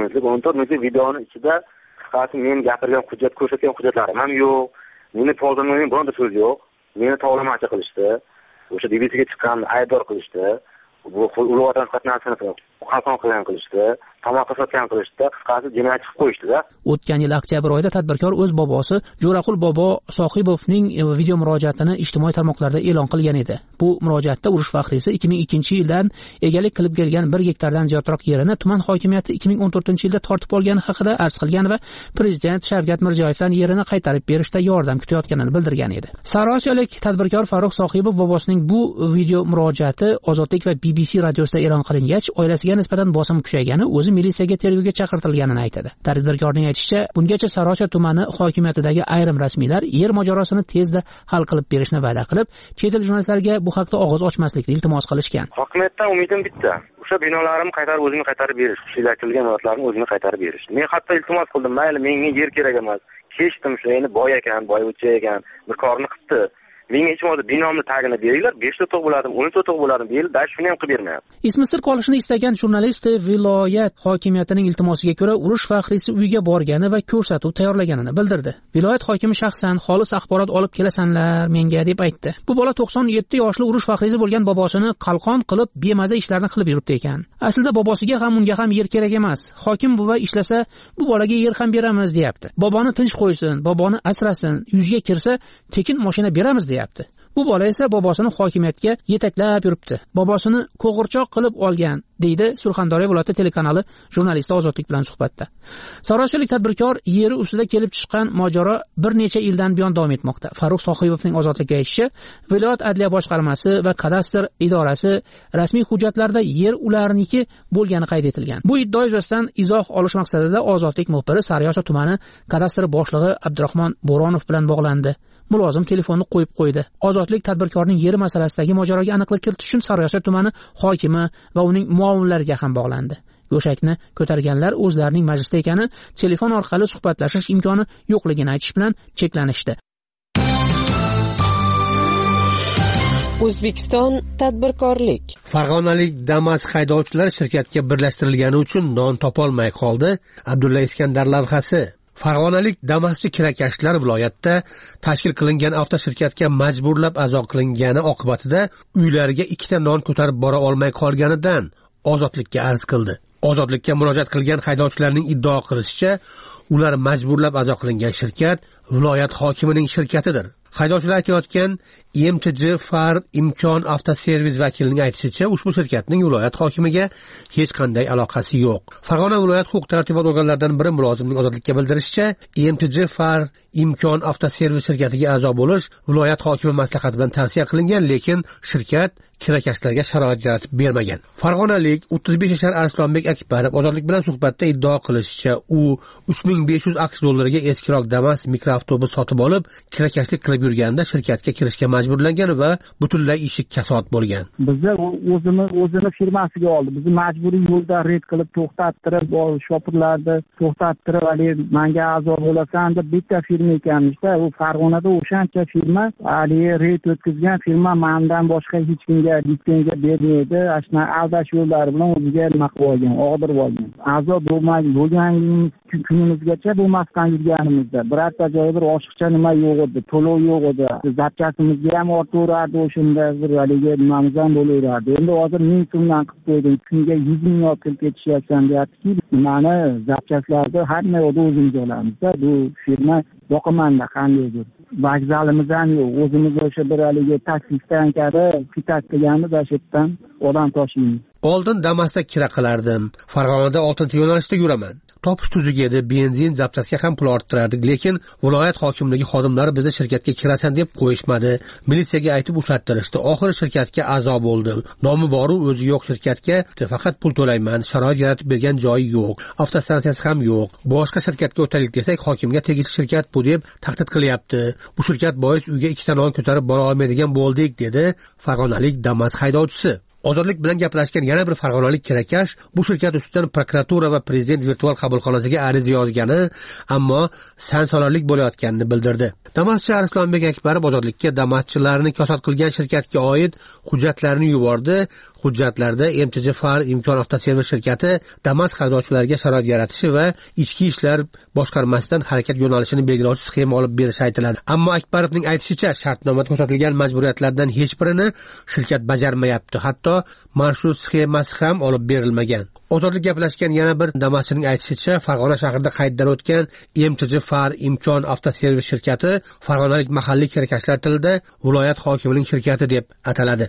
Q: 14 minutlik videoning ichida qisqasi men gapirgan hujjat, ko'rsatgan hujjatlarim ham yo'q. Meni foydalangan bironta so'z yo'q. Meni tovlamachi qilishdi. O'sha BBCga chiqqanni aybdor qilishdi. Bu ulug' vatan qatnashini qalqon qilgan qilishdi. Tomoq sotgan qilishdi, qisqasi jinoyat qilib qo'yishdi-da.
B: O'tgan yil oktyabr oyida tadbirkor o'z bobosi Jo'raqul bobo Sohibovning video murojaatini ijtimoiy tarmoqlarda e'lon qilgan edi. Bu murojaatda urush faxriysi 2002-yildan egalik qilib kelgan 1 gektardan ziyodroq yerini tuman hokimiyati 2014-yilda tortib olgani haqida arz qilgan va prezident Shavkat Mirziyoyevdan yerini qaytarib berishda yordam kutayotganini bildirgan edi. Sariosiyolik tadbirkor Farruh Sohibov bobosining bu video murojaati Ozodlik va BBC radiosida e'lon qilingach, oilasiga nisbatan bosim kuchaygani, o'zi militsiyaga tergovga chaqirtirilganini aytadi. Tadbirkorning aytishicha, bungacha Sariosiyo tumani hokimiyatidagi ayrim rasmiylar yer mojarosini tezda hal qilib berishni va'da qilib, chet el jurnalistlariga bu haqda og'iz ochmaslikni iltimos qilishgan.
Q: Hokimiyatdan umidim bitta. O'sha binolarimni qaytarib o'zimga qaytarib berish, xususiylashtirilgan mulklarni o'zimga qaytarib berish. Men hatto iltimos qildim, mayli menga yer kerak emas. Kechdim, shu endi boy ekan, boyvachcha ekan, bir korni qildi. Menga hech bo'lmasa binomni tagini beringlar, 5 to'q bo'ladim, 10 to'q bo'ladim deyildi, da shuni ham qilib bermayapti.
B: Ismi sir qolishini istagan jurnalist viloyat hokimiyatining iltimosiga ko'ra urush faxriysi uyga borgani va ko'rsatuv tayyorlaganini bildirdi. Viloyat hokimi shaxsan xolis axborot olib kelasanlar menga deb aytdi. Bu bola 97 yoshli urush faxriysi bo'lgan bobosini qalqon qilib bemaza ishlarni qilib yuribdi ekan. Aslida bobosiga ham unga ham yer kerak emas. Hokim buva ishlasa, bu bolaga yer ham beramiz deyapti. Boboni tinch qo'ysin, boboni asrasin, yuzga kirsa tekin mashina beramiz deyapti. Bu bola esa bobosini hokimiyatga yetaklab yuribdi. Bobosini qo'g'irchoq qilib olgan, deydi Surxondaryo viloyati telekanali jurnalisti Ozodlik bilan suhbatda. Sariosiyolik tadbirkor yeri ustida kelib chiqqan mojaro bir necha yildan buyon davom etmoqda. Farruh Sohibovning Ozodlikka aytishicha, viloyat adliya boshqarmasi va kadastr idorasi rasmiy hujjatlarda yer ularniki bo'lgani qayd etilgan. Bu iddia yuzasidan izoh olish maqsadida Ozodlik muxbiri Sariosiyo tumani kadastr boshlig'i Abdurahmon Bo'ronov bilan bog'landi. Mulozim telefonni qo'yib qo'ydi. Ozodlik tadbirkorning yeri masalasidagi mojaroga aniqlik kiritish uchun Sariosiyo tumani hokimi va uning muovinlariga ham bog'landi. Go'shakni ko'targanlar o'zlarining majlisda ekani, telefon orqali suhbatlashish imkoni yo'qligini aytish bilan cheklanishdi.
H: O'zbekiston tadbirkorlik.
L: Farg'onalik Damas haydovchilar shirkatga birlashtirilgani uchun non topolmay qoldi. Abdulla Iskandar lavhasi. Farg'onalik Damas'chi kirakashlar viloyatda tashkil qilingan avtoshirkatga majburlab a'zo qilingani oqibatida uylariga 2 non ko'tarib bora olmay qolganidan ozodlikka arz qildi. Ozodlikka murojaat qilgan haydovchilarning iddao qilishicha, ular majburlab a'zo qilingan shirkat viloyat hokimining shirkatidir. Haydovchilar aytayotgan MTJ Far Imkon avtoservis vakilining aytishicha, ushbu shirkatning viloyat hokimiga hech qanday aloqasi yo'q. Farg'ona viloyat huquq-tartibot organlaridan biri mulozimning ozodlikka bildirishicha, MTJ Far Imkon avtoservis shirkatiga a'zo bo'lish viloyat hokimi maslahati bilan tavsiya qilingan, lekin shirkat kirakashlarga sharoit yaratib bermagan. Farg'onalik 35 yashar Arslonbek Akbarov ozodlik bilan suhbatda iddao qilishicha, u 3500 AQSh dollariga eskiroq Damas mikroavtobus sotib olib, kirakashlik qilib yurganda shirkatga kirishga majburlangan va butunlay ishi kasod bo'lgan.
R: Bizlar o'zini firmasiga oldi. Bizni majburiy yo'lda red qilib to'xtattirib, shopirlarni to'xtattirib, "Ali, menga a'zo bo'lasan" deb bitta firma ekanmiz-da. U Farg'onada o'shancha firma, "Ali, red o'tkazgan firma mendan boshqa hech kimga litsenziya bermaydi". Ashna aldash yo'llari bilan o'ziga nima qilib olgan, og'dirib olgan. A'zo bo'lgan kunimizgacha bo'lmasdan yurganimizda birorta joyda bir oshiqcha nima yo'q edi, to'lov yo'q edi. Zapchasimizga ham ortaverardi, o'shanda bir haligi nimamiz ham bo'laverardi. Endi hozir 1000 so'mdan qilib qo'ydim, kunga 100 ming olib kelib ketishyapsan deyapti-ki, mani zapchaslarni hamma yoqda o'zimiz olamiz-da. Bu firma boqimanda qandaydir. Vokzalimiz ham yo'q. O'zimiz o'sha bir haligi taksi stansiyada fitat qilganmiz, ashitdan odam toshiymiz.
L: Oldin Damas'da kira qilardim. Farg'onada 6-yo'nalishda yuraman. Topish tuzuk edi, benzin, zapchasga ham pul orttirardik, lekin viloyat hokimligi xodimlari bizni shirkatga kirasan deb qo'yishmadi. Militsiyaga aytib ushattirishdi. Oxiri shirkatga a'zo bo'ldim. Nomi bor-u o'zi yo'q shirkatga faqat pul to'layman. Sharoit yaratib bergan joyi yo'q. Avtostansiyasi ham yo'q. Boshqa shirkatga o'taylik desak, hokimga tegishli shirkat bu deb tahdid qilyapti. Bu shirkat bois uyga 2 non ko'tarib bora olmaydigan bo'ldik, dedi farg'onalik Damas haydovchisi. Ozodlik bilan gaplashgan yana bir farg'onalik kirakash bu shirkat ustidan prokuratura va prezident virtual qabulxonasiga ariza yozgani, ammo sansolarlik bo'layotganini bildirdi. Damaschi Arslonbek Akbarov ozodlikka Damaschilarni kasod qilgan shirkatga oid hujjatlarni yubordi. Hujjatlarda MTJ Far Imkon avtoservis shirkati Damas haydovchilariga sharoit yaratishi va ichki ishlar boshqarmasidan harakat yo'nalishini belgilovchi sxema olib berishi aytiladi. Ammo Akbarovning aytishicha, shartnomada ko'rsatilgan majburiyatlardan hech birini shirkat bajarmayapti. Hatto marshrut sxemasi ham olib berilmagan. Ozodlik gaplashgan yana bir Damaschining aytishicha, Farg'ona shahrida qayddan o'tgan MTJ Far Imkon avtoservis shirkati farg'onalik mahalliy kirakashlar tilida viloyat hokimining shirkati deb ataladi.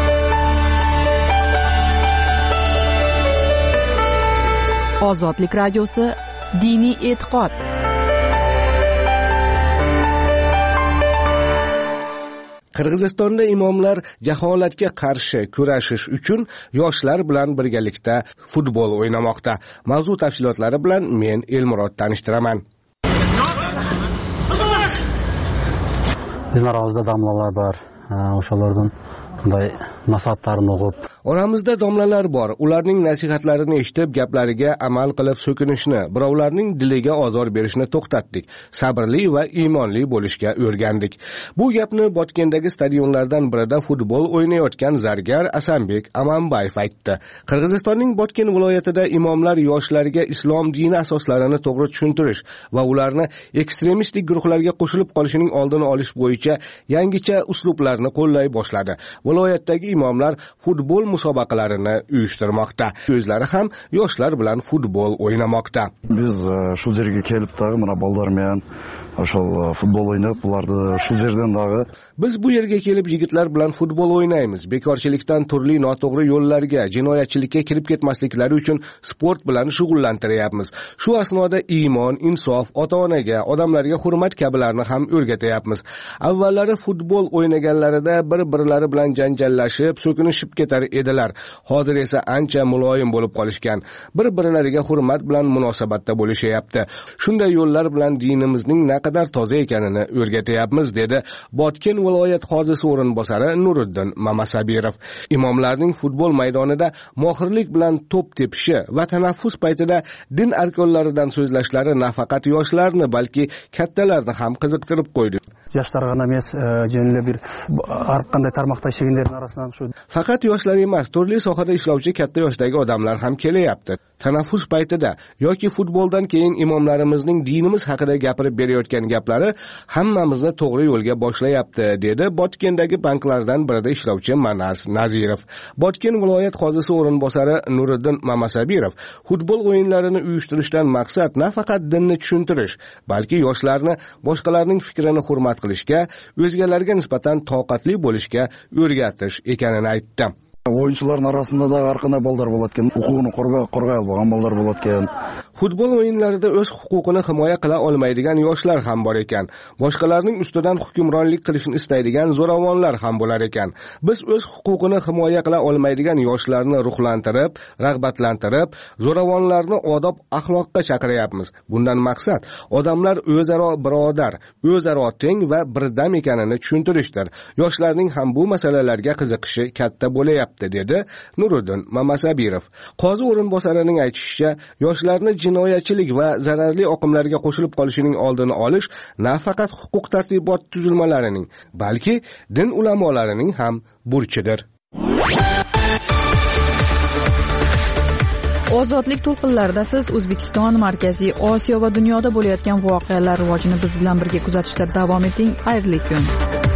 A: Ozodlik radiosi diniy e'tiqod.
E: Qirg'izistonda imomlar jaholatga qarshi kurashish uchun yoshlar bilan birgalikda futbol o'ynamoqda. Mavzu tafsilotlari bilan men Elmurod tanishtiraman.
S: Bizlar orasida domlalar bor. O'shalardan bunday nasihatlarni o'qib.
E: Oramizda domlalar bor. Ularning nasihatlarini eshitib, gaplariga amal qilib so'kinishni, birovlarning diliga ozor berishni to'xtatdik. Sabrli va iymonli bo'lishga o'rgandik. Bu gapni Botkendagi stadionlardan birida futbol o'ynayotgan zargar Asanbek Amanbayev aytdi. Qirg'izistonning Botken viloyatida imomlar yoshlarga islom dini asoslarini to'g'ri tushuntirish va ularni ekstremistik guruhlarga qo'shilib qolishining oldini olish bo'yicha yangicha uslublarni qo'llay boshladi. Viloyatdagi imomlar futbol musobaqalarini uyushtirmoqda. O'zlari ham yoshlar bilan futbol o'ynamoqda.
T: Biz shu yerga kelib tag'i mana bolalarмен o'shal futbol o'ynab, ularni shu yerdan tag'i
E: biz bu yerga kelib yigitlar bilan futbol o'ynaymiz. Bekorchilikdan turli noto'g'ri yo'llarga, jinoyatchilikka kirib ketmasliklari uchun sport bilan shug'ullantiryapmiz. Shu asnoda iymon, insof, ota-onaga, odamlarga hurmat kabilarni ham o'rgatyapmiz. Avvallari futbol o'ynaganlarida bir-birlari bilan janjallashib, so'kinishib ketar edilar. Hozir esa ancha muloyim bo'lib qolishgan. Bir-birlariga hurmat bilan munosabatda bo'lishyapti. Shunday yo'llar bilan dinimizning qadar toza ekanini o'rgatyapmiz, dedi Botken viloyat hozisi o'rinbosari Nuriddin Mamasabirov. Imomlarning futbol maydonida mohirlik bilan to'p tepishi va tanaffus paytida din arkonlaridan so'zlashlari nafaqat yoshlarni, balki kattalarni ham qiziqtirib qo'ydi.
S: yoshlar g'ana emas, jangli bir har qanday tarmoqda ishlaganlarning orasidan shu.
E: Faqat yoshlar emas, turli sohada ishlovchi katta yoshdagi odamlar ham kelyapti. Tanaffus paytida yoki futboldan keyin imomlarimizning dinimiz haqida gapirib berayotgan gaplari hammamizni to'g'ri yo'lga boshlayapti, dedi Botkendagi banklardan birida ishlovchi Manas Nazirov. Botken viloyat qozisi o'rinbosari Nuriddin Mamasabirov futbol o'yinlarini uyushtirishdan maqsad nafaqat dinni tushuntirish, balki yoshlarni boshqalarning fikrini hurmat qilishga, o'zgalarga nisbatan toqatli bo'lishga o'rgatish ekanini aytdi.
T: O'yinchilarning orasida da har qanday bolalar bo'layotgan, huquqini qo'rg'ay olgan bolalar bo'layotgan.
E: Futbol o'yinlarida o'z huquqini himoya qila olmaydigan yoshlar ham bor ekan. Boshqalarning ustidan hukmronlik qilishni istaydigan zo'ravonlar ham bo'lar ekan. Biz o'z huquqini himoya qila olmaydigan yoshlarni ruhlantirib, rag'batlantirib, zo'ravonlarni odob axloqqa chaqiryapmiz. Bundan maqsad odamlar o'zaro birodar, o'zaro teng va birdam ekanini tushuntirishdir. Yoshlarning ham bu masalalarga qiziqishi katta bo'layapti, dedi Nuriddin Mamasabirov. Qozi o'rinbosarining aytishicha, yoshlarni jinoyatchilik va zararli oqimlarga qo'shilib qolishining oldini olish nafaqat huquq tartibot tuzilmalarining, balki din ulamolarining ham burchidir.
A: Ozodlik to'lqinlarida siz O'zbekiston, Markaziy Osiyo va dunyoda bo'layotgan voqealar rivojini biz bilan birga kuzatishda davom eting. Xayrli kun.